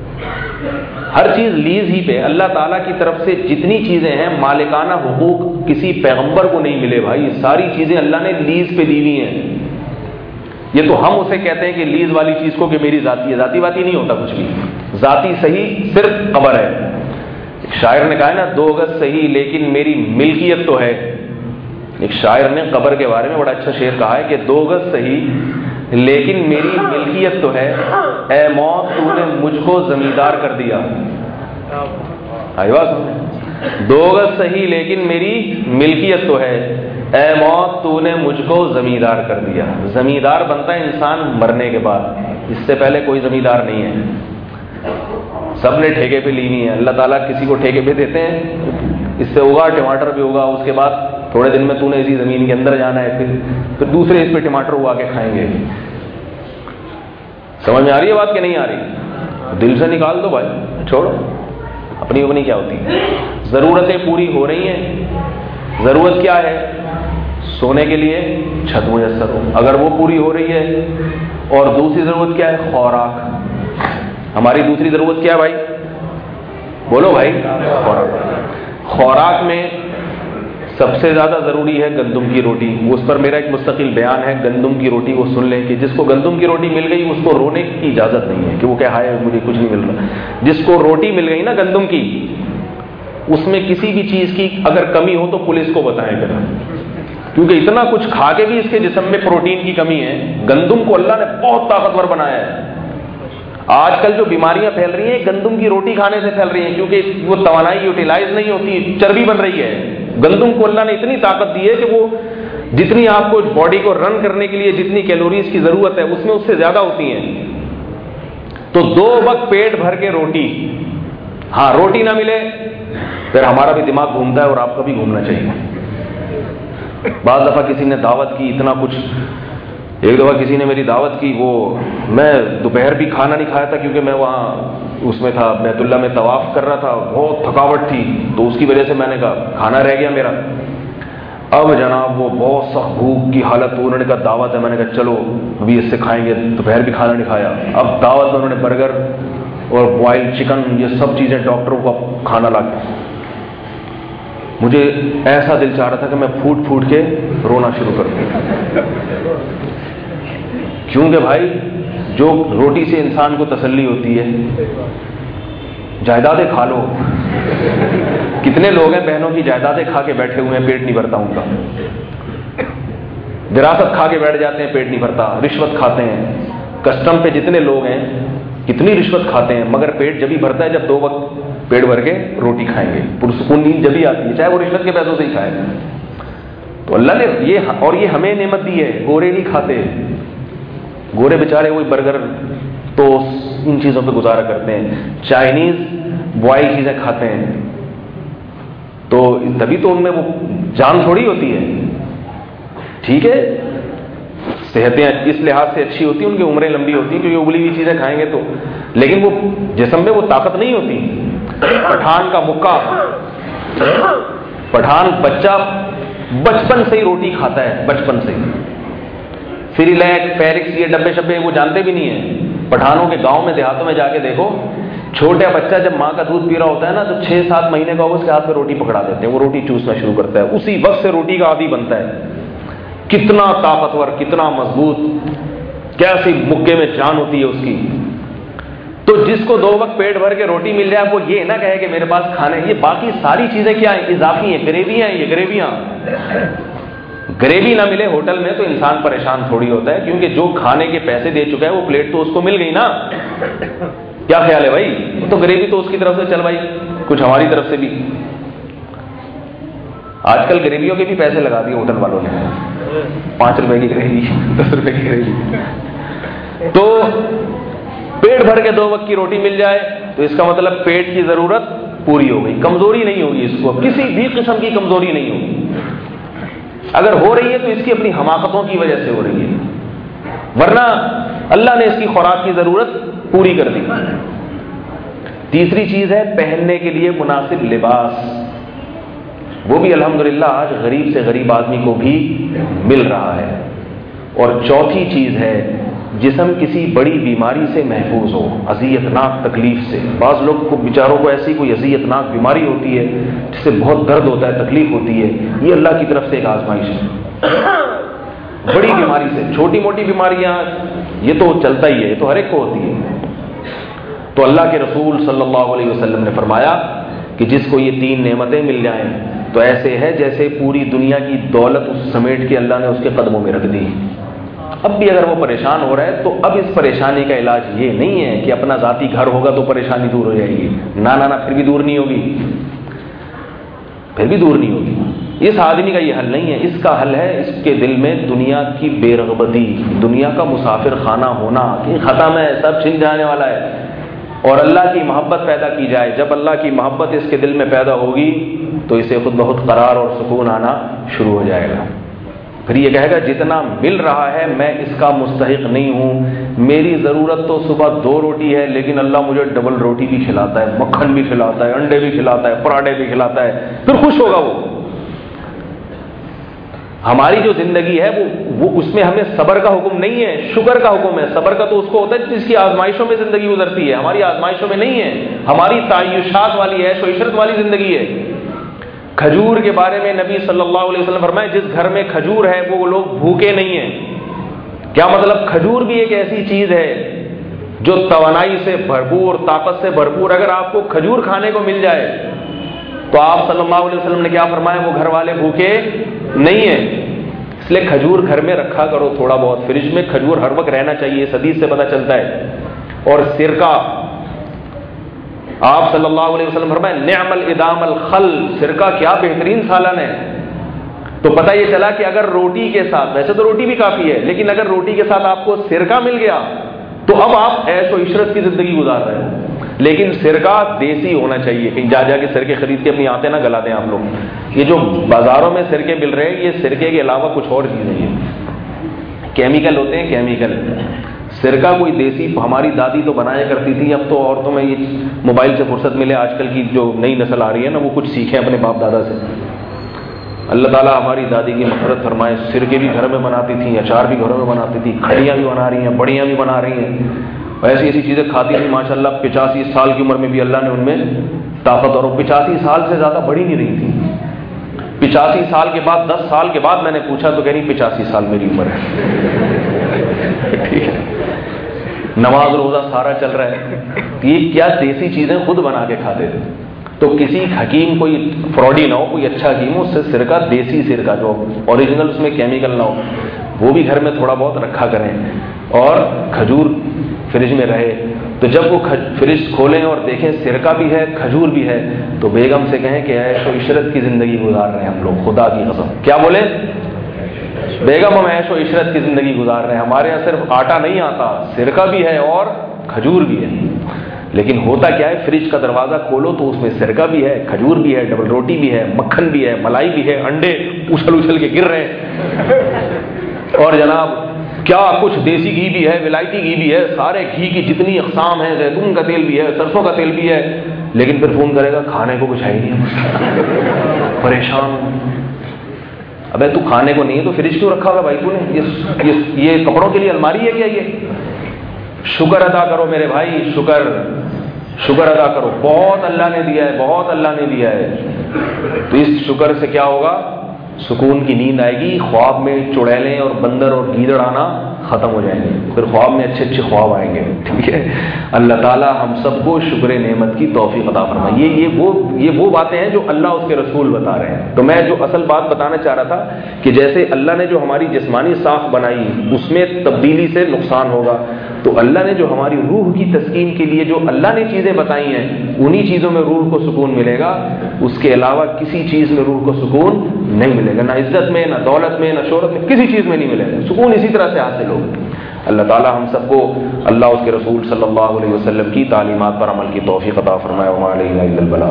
ہر چیز لیز ہی پہ. اللہ تعالیٰ کی طرف سے جتنی چیزیں ہیں مالکانہ حقوق کسی پیغمبر کو نہیں ملے بھائی. ساری چیزیں اللہ نے لیز پہ دی ہوئی ہیں. یہ تو ہم اسے کہتے ہیں کہ لیز والی چیز کو کہ میری ذاتی ہے. ذاتی باتی نہیں ہوتا کچھ بھی. ذاتی صحیح صرف قبر ہے. ایک شاعر نے کہا ہے نا، دو گز صحیح لیکن میری ملکیت تو ہے. ایک شاعر نے قبر کے بارے میں بڑا اچھا شعر کہا ہے کہ دو گز صحیح لیکن میری ملکیت تو ہے، اے موت تو نے مجھ کو زمیندار کر دیا. آئی بات؟ دو گز صحیح لیکن میری ملکیت تو ہے، اے موت تو نے مجھ کو زمیندار کر دیا. زمیندار بنتا ہے انسان مرنے کے بعد، اس سے پہلے کوئی زمیندار نہیں ہے. سب نے ٹھیکے پہ لی ہوئی ہیں. اللہ تعالیٰ کسی کو ٹھیکے پہ دیتے ہیں، اس سے ہوگا ٹماٹر بھی ہوگا، اس کے بعد تھوڑے دن میں تو نے اسی زمین کے اندر جانا ہے، پھر پھر دوسرے اس پہ ٹماٹر اگا کے کھائیں گے. سمجھ میں آ رہی ہے بات کہ نہیں آ رہی؟ دل سے نکال دو بھائی، چھوڑو. اپنی اپنی کیا ہوتی ہے؟ ضرورتیں پوری ہو رہی ہیں. ضرورت کیا ہے؟ سونے کے لیے چھت میسر ہو، اگر وہ پوری ہو رہی ہے. اور دوسری ضرورت کیا ہے؟ خوراک. ہماری دوسری ضرورت کیا ہے بھائی؟ بولو بھائی. خوراک. خوراک میں سب سے زیادہ ضروری ہے گندم کی روٹی. اس پر میرا ایک مستقل بیان ہے. گندم کی روٹی وہ سن لیں کہ جس کو گندم کی روٹی مل گئی اس کو رونے کی اجازت نہیں ہے کہ وہ کہ ہائے مجھے کچھ نہیں مل رہا. جس کو روٹی مل گئی نا گندم کی، اس میں کسی بھی چیز کی اگر کمی ہو تو پولیس کو بتائیں پھر، کیونکہ اتنا کچھ کھا کے بھی اس کے جسم میں پروٹین کی کمی ہے. گندم کو اللہ نے بہت طاقتور بنایا ہے. آج کل جو بیماریاں پھیل رہی ہیں گندم کی روٹی کھانے سے پھیل رہی ہیں، کیونکہ وہ توانائی یوٹیلائز نہیں ہوتی، چربی بن رہی ہے. گندم کو اللہ نے اتنی طاقت دی ہے کہ وہ جتنی آپ کو باڈی کو رن کرنے کے لیے جتنی کیلوریز کی ضرورت ہے اس میں اس سے زیادہ ہوتی ہیں. تو دو وقت پیٹ بھر کے روٹی, ہاں روٹی نہ ملے پھر ہمارا بھی دماغ گھومتا ہے اور آپ کا بھی گھومنا چاہیے. بعض دفعہ کسی نے دعوت کی, اتنا کچھ, ایک دفعہ کسی نے میری دعوت کی, وہ میں دوپہر بھی کھانا نہیں کھایا تھا کیونکہ میں وہاں اس میں تھا, بیت اللہ میں طواف کر رہا تھا, بہت تھکاوٹ تھی, تو اس کی وجہ سے میں نے کہا کھانا رہ گیا میرا. اب جناب وہ بہت سخت بھوک کی حالت, انہوں نے کہا دعوت ہے, میں نے کہا چلو ابھی اس سے کھائیں گے, دوپہر بھی کھانا نہیں کھایا. اب دعوت میں انہوں نے برگر اور بوائل چکن یہ سب چیزیں ڈاکٹروں کا کھانا لا کے, مجھے ایسا دل چاہ رہا تھا کہ میں پھوٹ پھوٹ کے رونا شروع کر دوں. کیونکہ بھائی جو روٹی سے انسان کو تسلی ہوتی ہے, جائیدادیں کھا لو. کتنے لوگ ہیں بہنوں کی جائیدادیں کھا کے بیٹھے ہوئے ہیں, پیٹ نہیں بھرتا ان کا. وراثت کھا کے بیٹھ جاتے ہیں, پیٹ نہیں بھرتا. رشوت کھاتے ہیں, کسٹم پہ جتنے لوگ ہیں کتنی رشوت کھاتے ہیں, مگر پیٹ جب ہی بھرتا ہے جب دو وقت پیٹ بھر کے روٹی کھائیں گے, پرسکون نیند جب ہی آتی ہے, چاہے وہ رشوت کے پیسوں سے ہی کھائے. تو اللہ نے یہ, اور یہ ہمیں نعمت دی ہے. گورے نہیں کھاتے, گورے بیچارے وہی برگر ٹوسٹ ان چیزوں پہ گزارا کرتے ہیں, چائنیز بوائل چیزیں کھاتے ہیں. تو تبھی تو ان میں وہ جان تھوڑی ہوتی ہے. ٹھیک ہے, صحتیں اس لحاظ سے اچھی ہوتی ہیں, ان کی عمریں لمبی ہوتی ہیں کیونکہ ابلی ہوئی چیزیں کھائیں گے تو, لیکن وہ جسم میں وہ طاقت نہیں ہوتی. پٹھان کا مکہ, پٹھان بچہ بچپن سے ہی روٹی کھاتا ہے, بچپن سے ہی. فریلیک پیرکس یہ ڈبے شبے وہ جانتے بھی نہیں ہیں. پٹھانوں کے گاؤں میں دیہاتوں میں جا کے دیکھو, چھوٹا بچہ جب ماں کا دودھ پی رہا ہوتا ہے نا, تو چھ سات مہینے کا اس کے ہاتھ میں روٹی پکڑا دیتے ہیں, وہ روٹی چوسنا شروع کرتا ہے, اسی وقت سے روٹی کا عادی بنتا ہے. کتنا طاقتور, کتنا مضبوط, کیسی مکے میں جان ہوتی ہے اس کی. تو جس کو دو وقت پیٹ بھر کے روٹی مل جائے وہ یہ نہ کہے کہ میرے پاس کھانے, یہ باقی ساری چیزیں کیا ہیں, اضافی ہیں, گریویاں ہیں, یہ گریویاں. گریوی نہ ملے ہوٹل میں تو انسان پریشان تھوڑی ہوتا ہے, کیونکہ جو کھانے کے پیسے دے چکا ہے وہ پلیٹ تو اس کو مل گئی نا. کیا خیال ہے بھائی, تو گریوی تو اس کی طرف سے, چل بھائی کچھ ہماری طرف سے بھی. آج کل گریویوں کے بھی پیسے لگا دیے ہوٹل والوں نے, پانچ روپے کی گریوی, دس روپے کی گریوی. تو پیٹ بھر کے دو وقت کی روٹی مل جائے تو اس کا مطلب پیٹ کی ضرورت پوری ہو گئی, کمزوری نہیں ہوگی اس کو, کسی بھی قسم کی کمزوری نہیں ہوگی. اگر ہو رہی ہے تو اس کی اپنی حماقتوں کی وجہ سے ہو رہی ہے, ورنہ اللہ نے اس کی خوراک کی ضرورت پوری کر دی. تیسری چیز ہے پہننے کے لیے مناسب لباس, وہ بھی الحمدللہ آج غریب سے غریب آدمی کو بھی مل رہا ہے. اور چوتھی چیز ہے جسم کسی بڑی بیماری سے محفوظ ہو, اذیت ناک تکلیف سے. بعض لوگ کو بیچاروں کو ایسی کوئی اذیت ناک بیماری ہوتی ہے جس سے بہت درد ہوتا ہے, تکلیف ہوتی ہے, یہ اللہ کی طرف سے ایک آزمائش ہے. بڑی بیماری سے, چھوٹی موٹی بیماریاں یہ تو چلتا ہی ہے, یہ تو ہر ایک کو ہوتی ہے. تو اللہ کے رسول صلی اللہ علیہ وسلم نے فرمایا کہ جس کو یہ تین نعمتیں مل جائیں تو ایسے ہے جیسے پوری دنیا کی دولت اس سمیٹ کے اللہ نے اس کے قدموں میں رکھ دی. اب بھی اگر وہ پریشان ہو رہا ہے تو اب اس پریشانی کا علاج یہ نہیں ہے کہ اپنا ذاتی گھر ہوگا تو پریشانی دور ہو جائے گی. نہ نہ پھر بھی دور نہیں ہوگی, پھر بھی دور نہیں ہوگی. اس آدمی کا یہ حل نہیں ہے, اس کا حل ہے اس کے دل میں دنیا کی بے رغبتی, دنیا کا مسافر خانہ ہونا کہ ختم ہے, سب چھن جانے والا ہے, اور اللہ کی محبت پیدا کی جائے. جب اللہ کی محبت اس کے دل میں پیدا ہوگی تو اسے خود بخود قرار اور سکون آنا شروع ہو جائے گا. پھر یہ کہے گا جتنا مل رہا ہے میں اس کا مستحق نہیں ہوں, میری ضرورت تو صبح دو روٹی ہے لیکن اللہ مجھے ڈبل روٹی بھی کھلاتا ہے, مکھن بھی کھلاتا ہے, انڈے بھی کھلاتا ہے, پراٹھے بھی کھلاتا ہے, پھر خوش ہوگا وہ. ہماری جو زندگی ہے وہ, وہ اس میں ہمیں صبر کا حکم نہیں ہے, شکر کا حکم ہے. صبر کا تو اس کو ہوتا ہے جس کی آزمائشوں میں زندگی گزرتی ہے, ہماری آزمائشوں میں نہیں ہے, ہماری تعیشات والی ہے, عیش و عشرت والی زندگی ہے. کھجور کے بارے میں نبی صلی اللہ علیہ وسلم فرمائے جس گھر میں کھجور ہے وہ لوگ بھوکے نہیں ہیں. کیا مطلب؟ کھجور بھی ایک ایسی چیز ہے جو توانائی سے بھرپور, طاقت سے بھرپور. اگر آپ کو کھجور کھانے کو مل جائے تو آپ صلی اللہ علیہ وسلم نے کیا فرمایا, وہ گھر والے بھوکے نہیں ہیں. اس لیے کھجور گھر میں رکھا کرو, تھوڑا بہت فریج میں کھجور ہر وقت رہنا چاہیے, اس حدیث سے پتہ چلتا ہے. اور سرکہ, آپ صلی اللہ علیہ وسلم فرمائے نعم الادام الخل, سرکہ کیا بہترین سالن ہے. تو پتہ یہ چلا کہ اگر روٹی کے ساتھ، ویسے تو روٹی بھی کافی ہے، لیکن اگر روٹی کے ساتھ آپ کو سرکہ مل گیا تو اب آپ عیش و عشرت کی زندگی گزار رہے ہو. لیکن سرکہ دیسی ہونا چاہیے، کہیں جا جا کے سرکے خرید کے اپنی آنتیں نہ گلا دیں آپ لوگ. یہ جو بازاروں میں سرکے مل رہے ہیں، یہ سرکے کے علاوہ کچھ اور چیزیں ہیں، کیمیکل ہوتے ہیں، کیمیکل. سرکہ کوئی دیسی ہماری دادی تو بنایا کرتی تھی. اب تو عورتوں میں یہ موبائل سے فرصت ملے، آج کل کی جو نئی نسل آ رہی ہے نا، وہ کچھ سیکھیں اپنے باپ دادا سے. اللہ تعالیٰ ہماری دادی کی مغفرت فرمائے. سرکے بھی گھر میں بناتی تھیں، اچار بھی گھروں میں بناتی تھی، کھڑیاں بھی بنا رہی ہیں، بڑیاں بھی بنا رہی ہیں، ایسی ایسی چیزیں کھاتی تھیں ماشاء اللہ. پچاسی سال کی عمر میں بھی اللہ نے ان میں طاقت، اور پچاسی سال سے زیادہ بڑی نہیں رہی تھی. پچاسی سال کے بعد، دس سال کے بعد میں نے پوچھا تو کہہ رہی پچاسی سال میری عمر ہے. ٹھیک ہے، نماز روزہ سارا چل رہا ہے. یہ کیا دیسی چیزیں خود بنا کے کھاتے تھے. تو کسی حکیم، کوئی فراڈی نہ ہو، کوئی اچھا حکیم ہو، اس سے سرکہ، دیسی سرکہ جو اوریجنل، اس میں کیمیکل نہ ہو، وہ بھی گھر میں تھوڑا بہت رکھا کریں. اور کھجور فریج میں رہے تو جب وہ فریج کھولیں اور دیکھیں سرکہ بھی ہے، کھجور بھی ہے، تو بیگم سے کہیں کہ عیش و عشرت کی زندگی گزار رہے ہیں ہم لوگ، خدا کی قسم. کیا بولے بیگم؟ ہم عیش و عشرت کی زندگی گزار رہے ہیں. ہمارے یہاں صرف آٹا نہیں آتا، سرکہ بھی ہے اور کھجور بھی ہے. لیکن ہوتا کیا ہے، فریج کا دروازہ کھولو تو اس میں سرکہ بھی ہے، کھجور بھی ہے، ڈبل روٹی بھی ہے، مکھن بھی ہے، ملائی بھی ہے، انڈے اچھل اچھل کے گر رہے ہیں، اور جناب کیا کچھ دیسی گھی بھی ہے، ولائتی گھی بھی ہے، سارے گھی کی جتنی اقسام ہیں، زیتون کا تیل بھی ہے، سرسوں کا تیل بھی ہے. لیکن پھر فون کرے گا کھانے کو کچھ ہے ہی نہیں، پریشان. ابے تو کھانے کو نہیں ہے تو فریج کیوں رکھا ہوگا بھائی تو نے؟ یہ یہ کپڑوں کے لیے الماری ہے کیا؟ یہ شکر ادا کرو میرے بھائی، شکر شکر ادا کرو. بہت اللہ نے دیا ہے، بہت اللہ نے دیا ہے. تو اس شکر سے کیا ہوگا؟ سکون کی نیند آئے گی. خواب میں چڑیلیں اور بندر اور گیدڑ آنا ختم ہو جائیں گے. پھر خواب میں اچھے اچھے خواب آئیں گے. ٹھیک ہے، اللہ تعالیٰ ہم سب کو شکر نعمت کی توفیق عطا فرمائے. یہ یہ وہ یہ وہ باتیں ہیں جو اللہ اس کے رسول بتا رہے ہیں. تو میں جو اصل بات بتانا چاہ رہا تھا کہ جیسے اللہ نے جو ہماری جسمانی ساخت بنائی اس میں تبدیلی سے نقصان ہوگا، تو اللہ نے جو ہماری روح کی تسکین کے لیے جو اللہ نے چیزیں بتائی ہیں، انہی چیزوں میں روح کو سکون ملے گا. اس کے علاوہ کسی چیز میں روح کو سکون نہیں ملے گا، نہ عزت میں، نہ دولت میں، نہ شہرت میں، کسی چیز میں نہیں ملے گا. سکون اسی طرح سے حاصل ہوگا. اللہ تعالی ہم سب کو اللہ اس کے رسول صلی اللہ علیہ وسلم کی تعلیمات پر عمل کی توفیق عطا فرمائے. وما علینا الا البلاغ.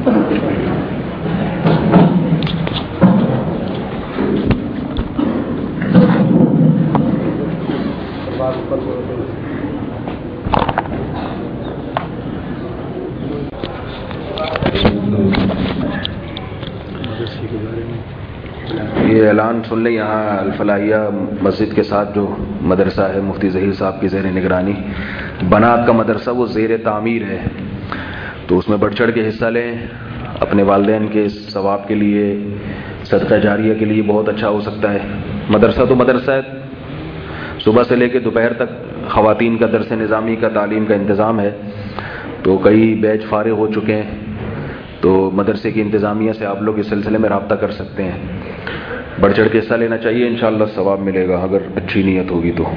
یہ اعلان سن لیں، یہاں الفلاحیہ مسجد کے ساتھ جو مدرسہ ہے مفتی ظہیر صاحب کی زیر نگرانی، بنات کا مدرسہ، وہ زیر تعمیر ہے. تو اس میں بڑھ چڑھ کے حصہ لیں. اپنے والدین کے ثواب کے لیے، صدقہ جاریہ کے لیے بہت اچھا ہو سکتا ہے. مدرسہ تو مدرسہ ہے، صبح سے لے کے دوپہر تک خواتین کا درس نظامی کا، تعلیم کا انتظام ہے. تو کئی بیچ فارغ ہو چکے ہیں، تو مدرسے کی انتظامیہ سے آپ لوگ اس سلسلے میں رابطہ کر سکتے ہیں. بڑھ چڑھ کے حصہ لینا چاہیے، انشاءاللہ ثواب ملے گا اگر اچھی نیت ہوگی تو.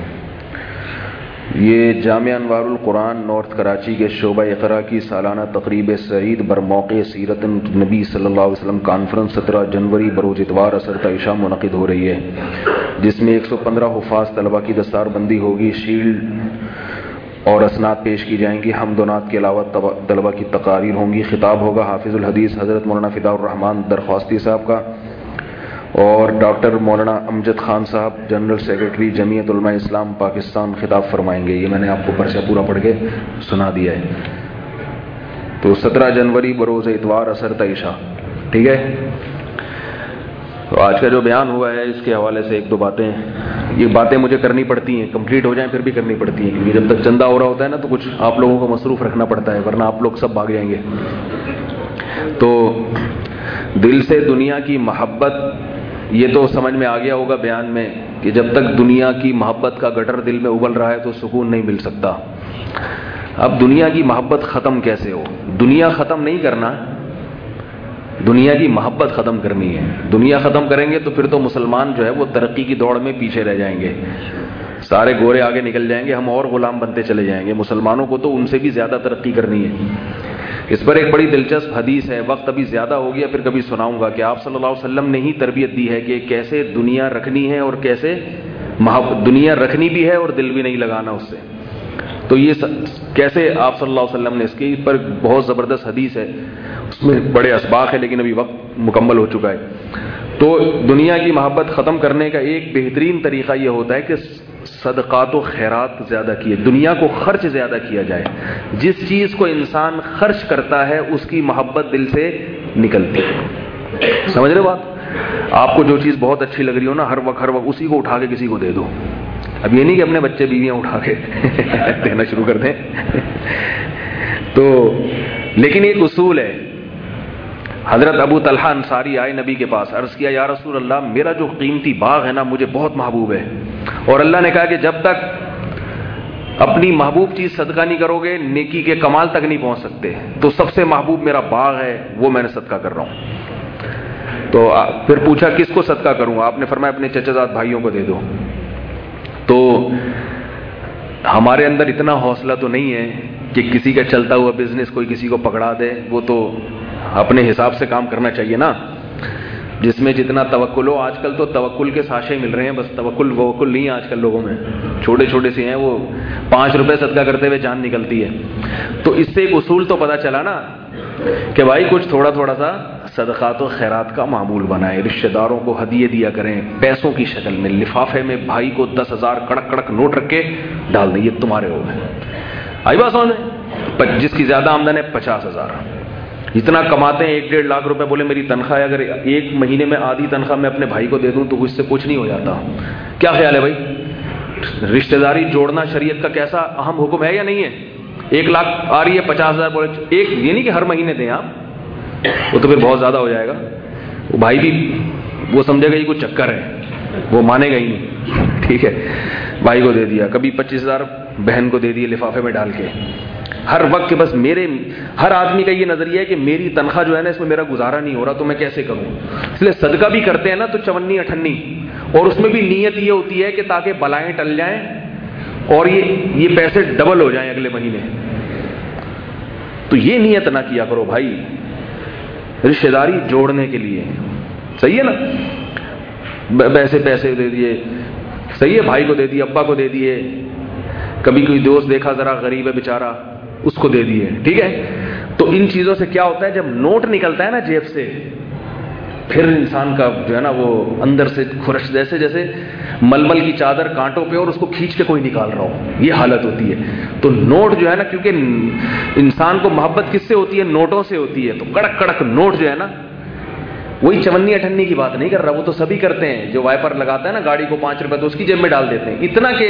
یہ جامعہ انوار القرآن نارتھ کراچی کے شعبہ اقرا کی سالانہ تقریب سعید برموقع سیرت نبی صلی اللہ علیہ وسلم کانفرنس سترہ جنوری بروز اتوار عصر تا عشاء منعقد ہو رہی ہے، جس میں ایک سو پندرہ حفاظ طلبہ کی دستار بندی ہوگی، شیلڈ اور اسناد پیش کی جائیں گی. حمد و نعت کے علاوہ طلبہ کی تقاریر ہوں گی. خطاب ہوگا حافظ الحدیث حضرت مولانا فداء الرحمان درخواستی صاحب کا، اور ڈاکٹر مولانا امجد خان صاحب جنرل سیکرٹری جمعیت علماء اسلام پاکستان خطاب فرمائیں گے. یہ میں نے آپ کو پرچہ پورا پڑھ کے سنا دیا ہے. تو سترہ جنوری بروز اتوار عصر تا عشاء. ٹھیک ہے، تو آج کا جو بیان ہوا ہے اس کے حوالے سے ایک دو باتیں، یہ باتیں مجھے کرنی پڑتی ہیں، کمپلیٹ ہو جائیں پھر بھی کرنی پڑتی ہیں، کیونکہ جب تک چندہ ہو رہا ہوتا ہے نا تو کچھ آپ لوگوں کو مصروف رکھنا پڑتا ہے، ورنہ آپ لوگ سب بھاگ جائیں گے. تو دل سے دنیا کی محبت، یہ تو سمجھ میں آ گیا ہوگا بیان میں کہ جب تک دنیا کی محبت کا گٹر دل میں ابل رہا ہے تو سکون نہیں مل سکتا. اب دنیا کی محبت ختم کیسے ہو؟ دنیا ختم نہیں کرنا، دنیا کی محبت ختم کرنی ہے. دنیا ختم کریں گے تو پھر تو مسلمان جو ہے وہ ترقی کی دوڑ میں پیچھے رہ جائیں گے، سارے گورے آگے نکل جائیں گے، ہم اور غلام بنتے چلے جائیں گے. مسلمانوں کو تو ان سے بھی زیادہ ترقی کرنی ہے. اس پر ایک بڑی دلچسپ حدیث ہے، وقت ابھی زیادہ ہو گیا، پھر کبھی سناؤں گا، کہ آپ صلی اللہ علیہ وسلم نے ہی تربیت دی ہے کہ کیسے دنیا رکھنی ہے اور کیسے محبت، دنیا رکھنی بھی ہے اور دل بھی نہیں لگانا اس سے. تو یہ کیسے آپ صلی اللہ علیہ وسلم نے اس کے پر بہت زبردست حدیث ہے، اس میں بڑے اسباق ہیں، لیکن ابھی وقت مکمل ہو چکا ہے. تو دنیا کی محبت ختم کرنے کا ایک بہترین طریقہ یہ ہوتا ہے کہ صدقات و خیرات زیادہ کیے، دنیا کو خرچ زیادہ کیا جائے. جس چیز کو انسان خرچ کرتا ہے اس کی محبت دل سے نکلتی ہے. سمجھ رہے بات؟ آپ کو جو چیز بہت اچھی لگ رہی ہو نا، ہر وقت ہر وقت اسی کو اٹھا کے کسی کو دے دو. اب یہ نہیں کہ اپنے بچے بیویاں اٹھا کے دینا شروع کر دیں. تو لیکن ایک اصول ہے. حضرت ابو طلحہ انصاری آئے نبی کے پاس، عرض کیا یا رسول اللہ میرا جو قیمتی باغ ہے نا مجھے بہت محبوب ہے، اور اللہ نے کہا کہ جب تک اپنی محبوب چیز صدقہ نہیں کرو گے نیکی کے کمال تک نہیں پہنچ سکتے. تو سب سے محبوب میرا باغ ہے، وہ میں نے صدقہ کر رہا ہوں. تو پھر پوچھا کس کو صدقہ کروں؟ آپ نے فرمایا اپنے چچا زاد بھائیوں کو دے دو. تو ہمارے اندر اتنا حوصلہ تو نہیں ہے کہ کسی کا چلتا ہوا بزنس کوئی کسی کو پکڑا دے. وہ تو اپنے حساب سے کام کرنا چاہیے نا، جس میں جتنا توکل ہو. آج کل تو توکل کے ساشے مل رہے ہیں، بس توکل ووکل نہیں ہے آج کل لوگوں میں. چھوٹے چھوٹے سے ہیں، وہ پانچ روپے صدقہ کرتے ہوئے جان نکلتی ہے. تو اس سے ایک اصول تو پتہ چلا نا کہ بھائی کچھ تھوڑا تھوڑا سا صدقات و خیرات کا معمول بنائے. رشتہ داروں کو ہدیے دیا کریں پیسوں کی شکل میں. لفافے میں بھائی کو دس ہزار کڑک کڑک نوٹ رکھ کے ڈال دیں، یہ تمہارے ہو گئے. آئی بات سمجھ؟ جس کی زیادہ آمدن ہے پچاس ہزار، اتنا کماتے ہیں ایک ڈیڑھ لاکھ روپے، بولے میری تنخواہ اگر ایک مہینے میں آدھی تنخواہ میں اپنے بھائی کو دے دوں تو اس سے کچھ نہیں ہو جاتا. کیا خیال ہے بھائی؟ رشتہ داری جوڑنا شریعت کا کیسا اہم حکم ہے یا نہیں ہے؟ ایک لاکھ آ رہی ہے، پچاس ہزار بولے ایک، یہ نہیں کہ ہر مہینے دیں آپ، وہ تو پھر بہت زیادہ ہو جائے گا. وہ بھائی بھی وہ سمجھے گا یہ کوئی چکر ہے، وہ مانے گا ہی نہیں. ٹھیک ہے، بھائی کو دے دیا، کبھی پچیس ہزار بہن کو دے دیے لفافے میں ڈال کے. ہر وقت کہ بس میرے ہر آدمی کا یہ نظریہ ہے کہ میری تنخواہ جو ہے نا اس میں میرا گزارا نہیں ہو رہا تو میں کیسے کروں. اس لیے صدقہ بھی کرتے ہیں نا تو چونی اٹھنی، اور اس میں بھی نیت یہ ہوتی ہے کہ تاکہ بلائیں ٹل جائیں اور یہ یہ پیسے ڈبل ہو جائیں اگلے مہینے. تو یہ نیت نہ کیا کرو بھائی، رشتہ داری جوڑنے کے لیے. صحیح ہے نا؟ ویسے پیسے دے دیے، صحیح ہے، بھائی کو دے دیے، ابا کو دے دیے، کبھی کوئی دوست دیکھا ذرا غریب ہے بیچارہ اس کو دے دیے. ٹھیک ہے، تو ان چیزوں سے کیا ہوتا ہے جب نوٹ نکلتا ہے نا جیب سے، پھر انسان کا جو ہے نا وہ اندر سے خرش، جیسے جیسے ململ کی چادر کانٹوں پہ اور اس کو کھینچ کے کوئی نکال رہا ہو، یہ حالت ہوتی ہے. تو نوٹ جو ہے نا، کیونکہ انسان کو محبت کس سے ہوتی ہے؟ نوٹوں سے ہوتی ہے. تو کڑک کڑک نوٹ جو ہے نا، وہی چونی اٹھنی کی بات نہیں کر رہا، وہ تو سبھی کرتے ہیں. جو وائپر لگاتا ہے نا گاڑی کو پانچ روپے تو اس کی جیب میں ڈال دیتے ہیں، اتنا کہ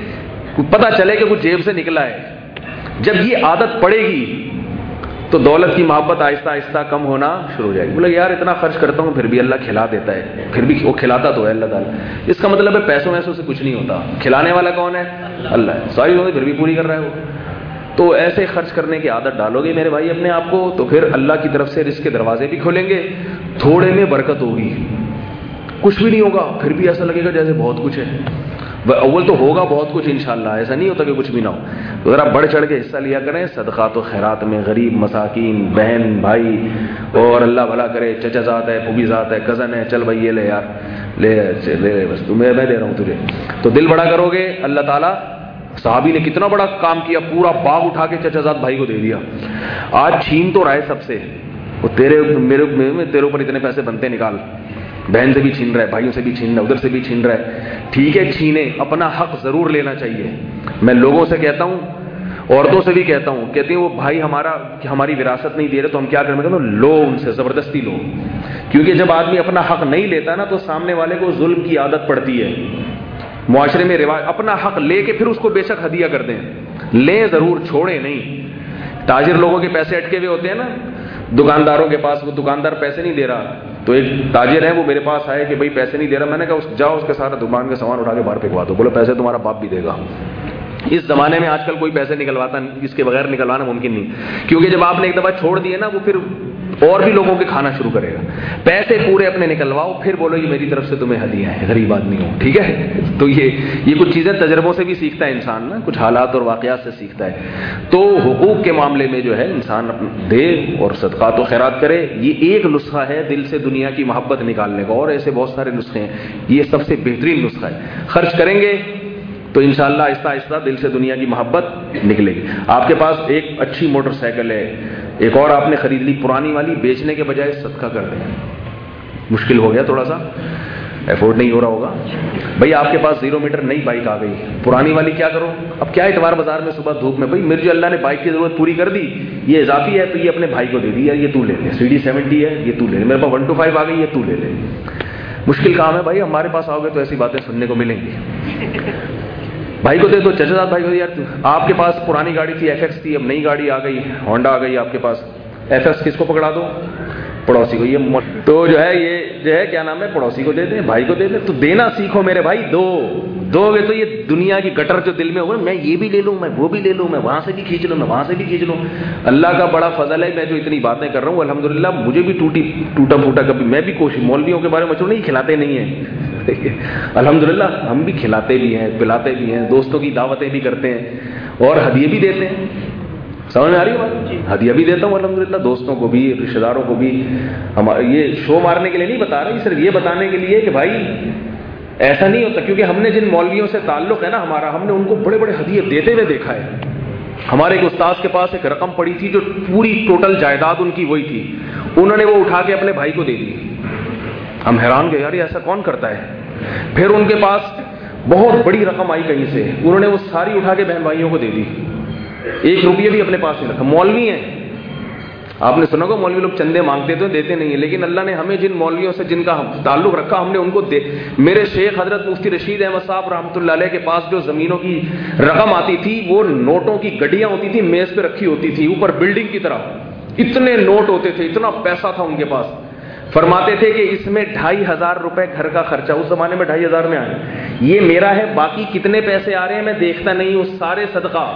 پتہ چلے کہ وہ جیب سے نکلا ہے. جب یہ عادت پڑے گی تو دولت کی محبت آہستہ آہستہ کم ہونا شروع ہو جائے گی. بولے یار اتنا خرچ کرتا ہوں پھر بھی اللہ کھلا دیتا ہے، پھر بھی وہ کھلاتا تو ہے اللہ تعالیٰ. اس کا مطلب ہے پیسوں ویسوں سے کچھ نہیں ہوتا، کھلانے والا کون ہے؟ اللہ ہے. ساری چیزیں پھر بھی پوری کر رہا ہے وہ. تو ایسے خرچ کرنے کی عادت ڈالو گے میرے بھائی اپنے آپ کو، تو پھر اللہ کی طرف سے رزق کے دروازے بھی کھولیں گے. تھوڑے میں برکت ہوگی، کچھ بھی نہیں ہوگا پھر بھی ایسا لگے گا جیسے بہت کچھ ہے. اول تو ہوگا بہت کچھ انشاءاللہ، ایسا نہیں ہوتا کہ کچھ بھی نہ ہو. تو ذرا بڑھ چڑھ کے حصہ لیا کریں صدقات و خیرات میں. غریب مساکین بہن بھائی، اور اللہ بھلا کرے چچا ذات ہے، پھوپھی ذات ہے، کزن ہے، چل بھائی یہ لے یار، لے لے بس تمہیں میں دے رہا ہوں تجھے. تو دل بڑا کرو گے اللہ تعالیٰ. صحابی نے کتنا بڑا کام کیا، پورا باغ اٹھا کے چچا ذات بھائی کو دے دیا. آج چھین تو رہا ہے سب سے، وہ تیرے میرے تیرے اوپر اتنے پیسے بنتے نکال. بہن سے بھی چھین رہا ہے، بھائیوں سے بھی چھین رہا ہے، ادھر سے بھی چھین رہا ہے. ٹھیک ہے چھینے، اپنا حق ضرور لینا چاہیے. میں لوگوں سے کہتا ہوں، عورتوں سے بھی کہتا ہوں، کہتی ہیں وہ بھائی ہمارا ہماری وراثت نہیں دے رہے تو ہم کیا کریں؟ میں کہتا ہوں لو، ان سے زبردستی لو. کیونکہ جب آدمی اپنا حق نہیں لیتا نا تو سامنے والے کو ظلم کی عادت پڑتی ہے. معاشرے میں رواج، اپنا حق لے کے پھر اس کو بے شک ہدیہ کر دیں، لیں ضرور، چھوڑیں نہیں. تاجر لوگوں کے پیسے اٹکے ہوئے ہوتے ہیں نا دکانداروں کے پاس، وہ دکاندار پیسے نہیں دے رہا تو ایک تاجر ہے وہ میرے پاس آئے کہ بھائی پیسے نہیں دے رہا. میں نے کہا اس جاؤ اس کے سارا دکان کا سامان اٹھا کے باہر پھینکوا دو. بولے پیسے تمہارا باپ بھی دے گا. اس زمانے میں آج کل کوئی پیسے نکلواتا، اس کے بغیر نکلوانا ممکن نہیں، کیونکہ جب آپ نے ایک دفعہ چھوڑ دیے نا وہ پھر اور بھی لوگوں کے کھانا شروع کرے گا. پیسے پورے اپنے نکلواؤ، پھر بولو یہ میری طرف سے تمہیں ہدیہ ہے، غریب آدمی ہوں. ٹھیک ہے، تو تو یہ یہ کچھ چیزیں تجربوں سے بھی سیکھتا ہے انسان نا، کچھ حالات اور واقعات سے سیکھتا ہے. تو حقوق کے معاملے میں جو ہے انسان دے اور صدقات و خیرات کرے. یہ ایک نسخہ ہے دل سے دنیا کی محبت نکالنے کا، اور ایسے بہت سارے نسخے ہیں، یہ سب سے بہترین نسخہ ہے. خرچ کریں گے تو انشاءاللہ آہستہ آہستہ دل سے دنیا کی محبت نکلے گی. آپ کے پاس ایک اچھی موٹر سائیکل ہے، ایک اور آپ نے خرید لی پرانی والی، بیچنے کے بجائے صدقہ کر دیں. مشکل ہو گیا تھوڑا سا، ایفورڈ نہیں ہو رہا ہوگا. بھائی آپ کے پاس زیرو میٹر نئی بائک آ گئی، پرانی والی کیا کرو؟ اب کیا اتوار بازار میں صبح دھوپ میں، بھائی میری جو اللہ نے بائک کی ضرورت پوری کر دی، یہ اضافی ہے تو یہ اپنے بھائی کو دے دی، یہ تو لے لے. سی ڈی سیونٹی ہے، یہ تو لے لے. میرے پاس ون ٹو فائیو آ گئی، یہ تو لے لے. مشکل کام ہے بھائی، ہمارے پاس آؤ گے تو ایسی باتیں سننے کو ملیں گی. بھائی کو دے دو، چچا صاحب بھائی کو. یار آپ کے پاس پرانی گاڑی تھی، ایف ایکس تھی، اب نئی گاڑی آ گئی، ہونڈا آ گئی آپ کے پاس. ایف ایکس کس کو پکڑا دو؟ پڑوسی کو. یہ تو جو ہے یہ جو ہے کیا نام ہے، پڑوسی کو دے دیں، بھائی کو دے دیں. تو دینا سیکھو میرے بھائی. دو دو گے تو یہ دنیا کی گٹر جو دل میں ہوگا، میں یہ بھی لے لوں، میں وہ بھی لے لوں، میں وہاں سے بھی کھینچ لوں، میں وہاں سے بھی کھینچ لوں. اللہ کا بڑا فضل ہے، میں جو اتنی باتیں کر رہا ہوں الحمدللہ مجھے بھی ٹوٹی ٹوٹا پھوٹا کبھی میں بھی کوشش. مولویوں کے بارے میں مچھر نہیں کھلاتے نہیں ہیں الحمدللہ ہم بھی کھلاتے بھی ہیں، پلاتے بھی ہیں، دوستوں کی دعوتیں بھی کرتے ہیں اور ہدیے بھی دیتے ہیں. سمجھ میں آ رہی ہے بات؟ ہدیہ بھی دیتا ہوں الحمدللہ، دوستوں کو بھی، رشتہ داروں کو بھی. ہم یہ شو مارنے کے لیے نہیں بتا رہے، صرف یہ بتانے کے لیے کہ بھائی ایسا نہیں ہوتا. کیونکہ ہم نے جن مولویوں سے تعلق ہے نا ہمارا، ہم نے ان کو بڑے بڑے ہدیے دیتے ہوئے دیکھا ہے. ہمارے ایک استاذ کے پاس ایک رقم پڑی تھی جو پوری ٹوٹل جائیداد ان کی وہی تھی، انہوں نے وہ اٹھا کے اپنے بھائی کو دے دی. ہم حیران گئے، یار ایسا کون کرتا ہے. پھر ان کے پاس بہت بڑی رقم آئی کہیں سے، انہوں نے وہ ساری اٹھا کے بہن بھائیوں کو دے دی، ایک روپیہ بھی اپنے پاس نہیں رکھا. مولوی ہیں، آپ نے سنا ہوگا مولوی لوگ چندے مانگتے تو دیتے نہیں ہیں، لیکن اللہ نے ہمیں جن مولویوں سے جن کا تعلق رکھا ہم نے ان کو دے. میرے شیخ حضرت مفتی رشید احمد صاحب رحمۃ اللہ علیہ کے پاس جو زمینوں کی رقم آتی تھی وہ نوٹوں کی گڈیاں ہوتی تھی، میز پہ رکھی ہوتی تھی اوپر بلڈنگ کی طرح، اتنے نوٹ ہوتے تھے، اتنا پیسہ تھا ان کے پاس. فرماتے تھے کہ اس میں ڈھائی ہزار روپے گھر کا خرچہ، اس زمانے میں ڈھائی ہزار میں آئے، یہ میرا ہے، باقی کتنے پیسے آ رہے ہیں میں دیکھتا نہیں ہوں، سارے صدقہ.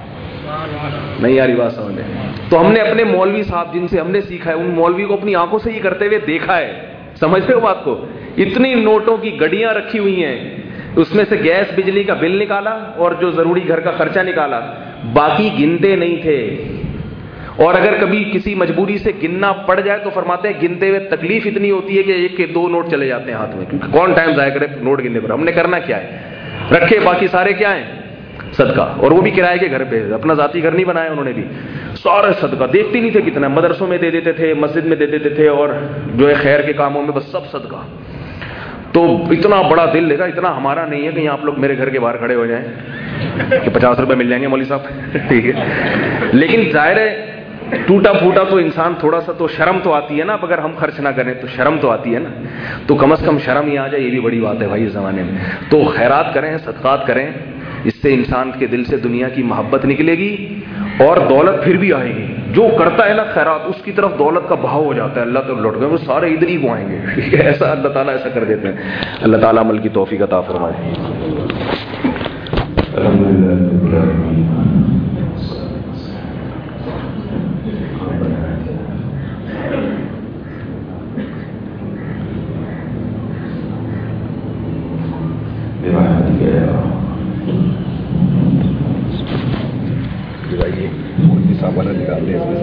نہیں یاری بات سمجھ میں. تو ہم نے اپنے مولوی صاحب جن سے ہم نے سیکھا ہے ان مولوی کو اپنی آنکھوں سے ہی کرتے ہوئے دیکھا ہے. سمجھتے ہو بات کو؟ اتنی نوٹوں کی گڈیاں رکھی ہوئی ہیں، اس میں سے گیس بجلی کا بل نکالا اور جو ضروری گھر کا خرچہ نکالا، باقی گنتے نہیں تھے. اور اگر کبھی کسی مجبوری سے گننا پڑ جائے تو فرماتے ہیں گنتے ہوئے تکلیف اتنی ہوتی ہے کہ ایک کے دو نوٹ چلے جاتے ہیں ہاتھ میں، کیونکہ کون ٹائم ضائع کرے نوٹ گننے پر. ہم نے کرنا کیا ہے، رکھے باقی سارے کیا ہیں صدقہ، اور وہ بھی کرائے کے گھر پہ، اپنا ذاتی گھر نہیں بنایا انہوں نے بھی، سارے صدقہ. دیکھتے نہیں تھے کتنا، مدرسوں میں دے دیتے تھے، مسجد میں دے دیتے تھے، اور جو ہے خیر کے کاموں میں بس سب صدقہ. تو اتنا بڑا دل لے گا، اتنا ہمارا نہیں ہے کہ آپ لوگ میرے گھر کے باہر کھڑے ہو جائیں کہ پچاس روپے مل جائیں گے مولوی صاحب ٹھیک ہے. لیکن ظاہر ہے ٹوٹا پھوٹا تو انسان تھوڑا سا تو شرم تو آتی ہے نا، اب اگر ہم خرچ نہ کریں تو شرم تو آتی ہے نا. تو کم از کم شرم ہی آ جائے، یہ بھی بڑی بات ہے بھائی اس زمانے میں. تو خیرات کریں، صدقات کریں، اس سے انسان کے دل سے دنیا کی محبت نکلے گی اور دولت پھر بھی آئے گی. جو کرتا ہے نا خیرات اس کی طرف دولت کا بہاؤ ہو جاتا ہے، اللہ تو لوٹ گئے وہ سارے ادھر ہی کو آئیں گے. ایسا اللہ تعالیٰ ایسا کر دیتے ہیں. اللہ تعالیٰ عمل کی توفیق عطا فرمائے. نکال دیں اس میں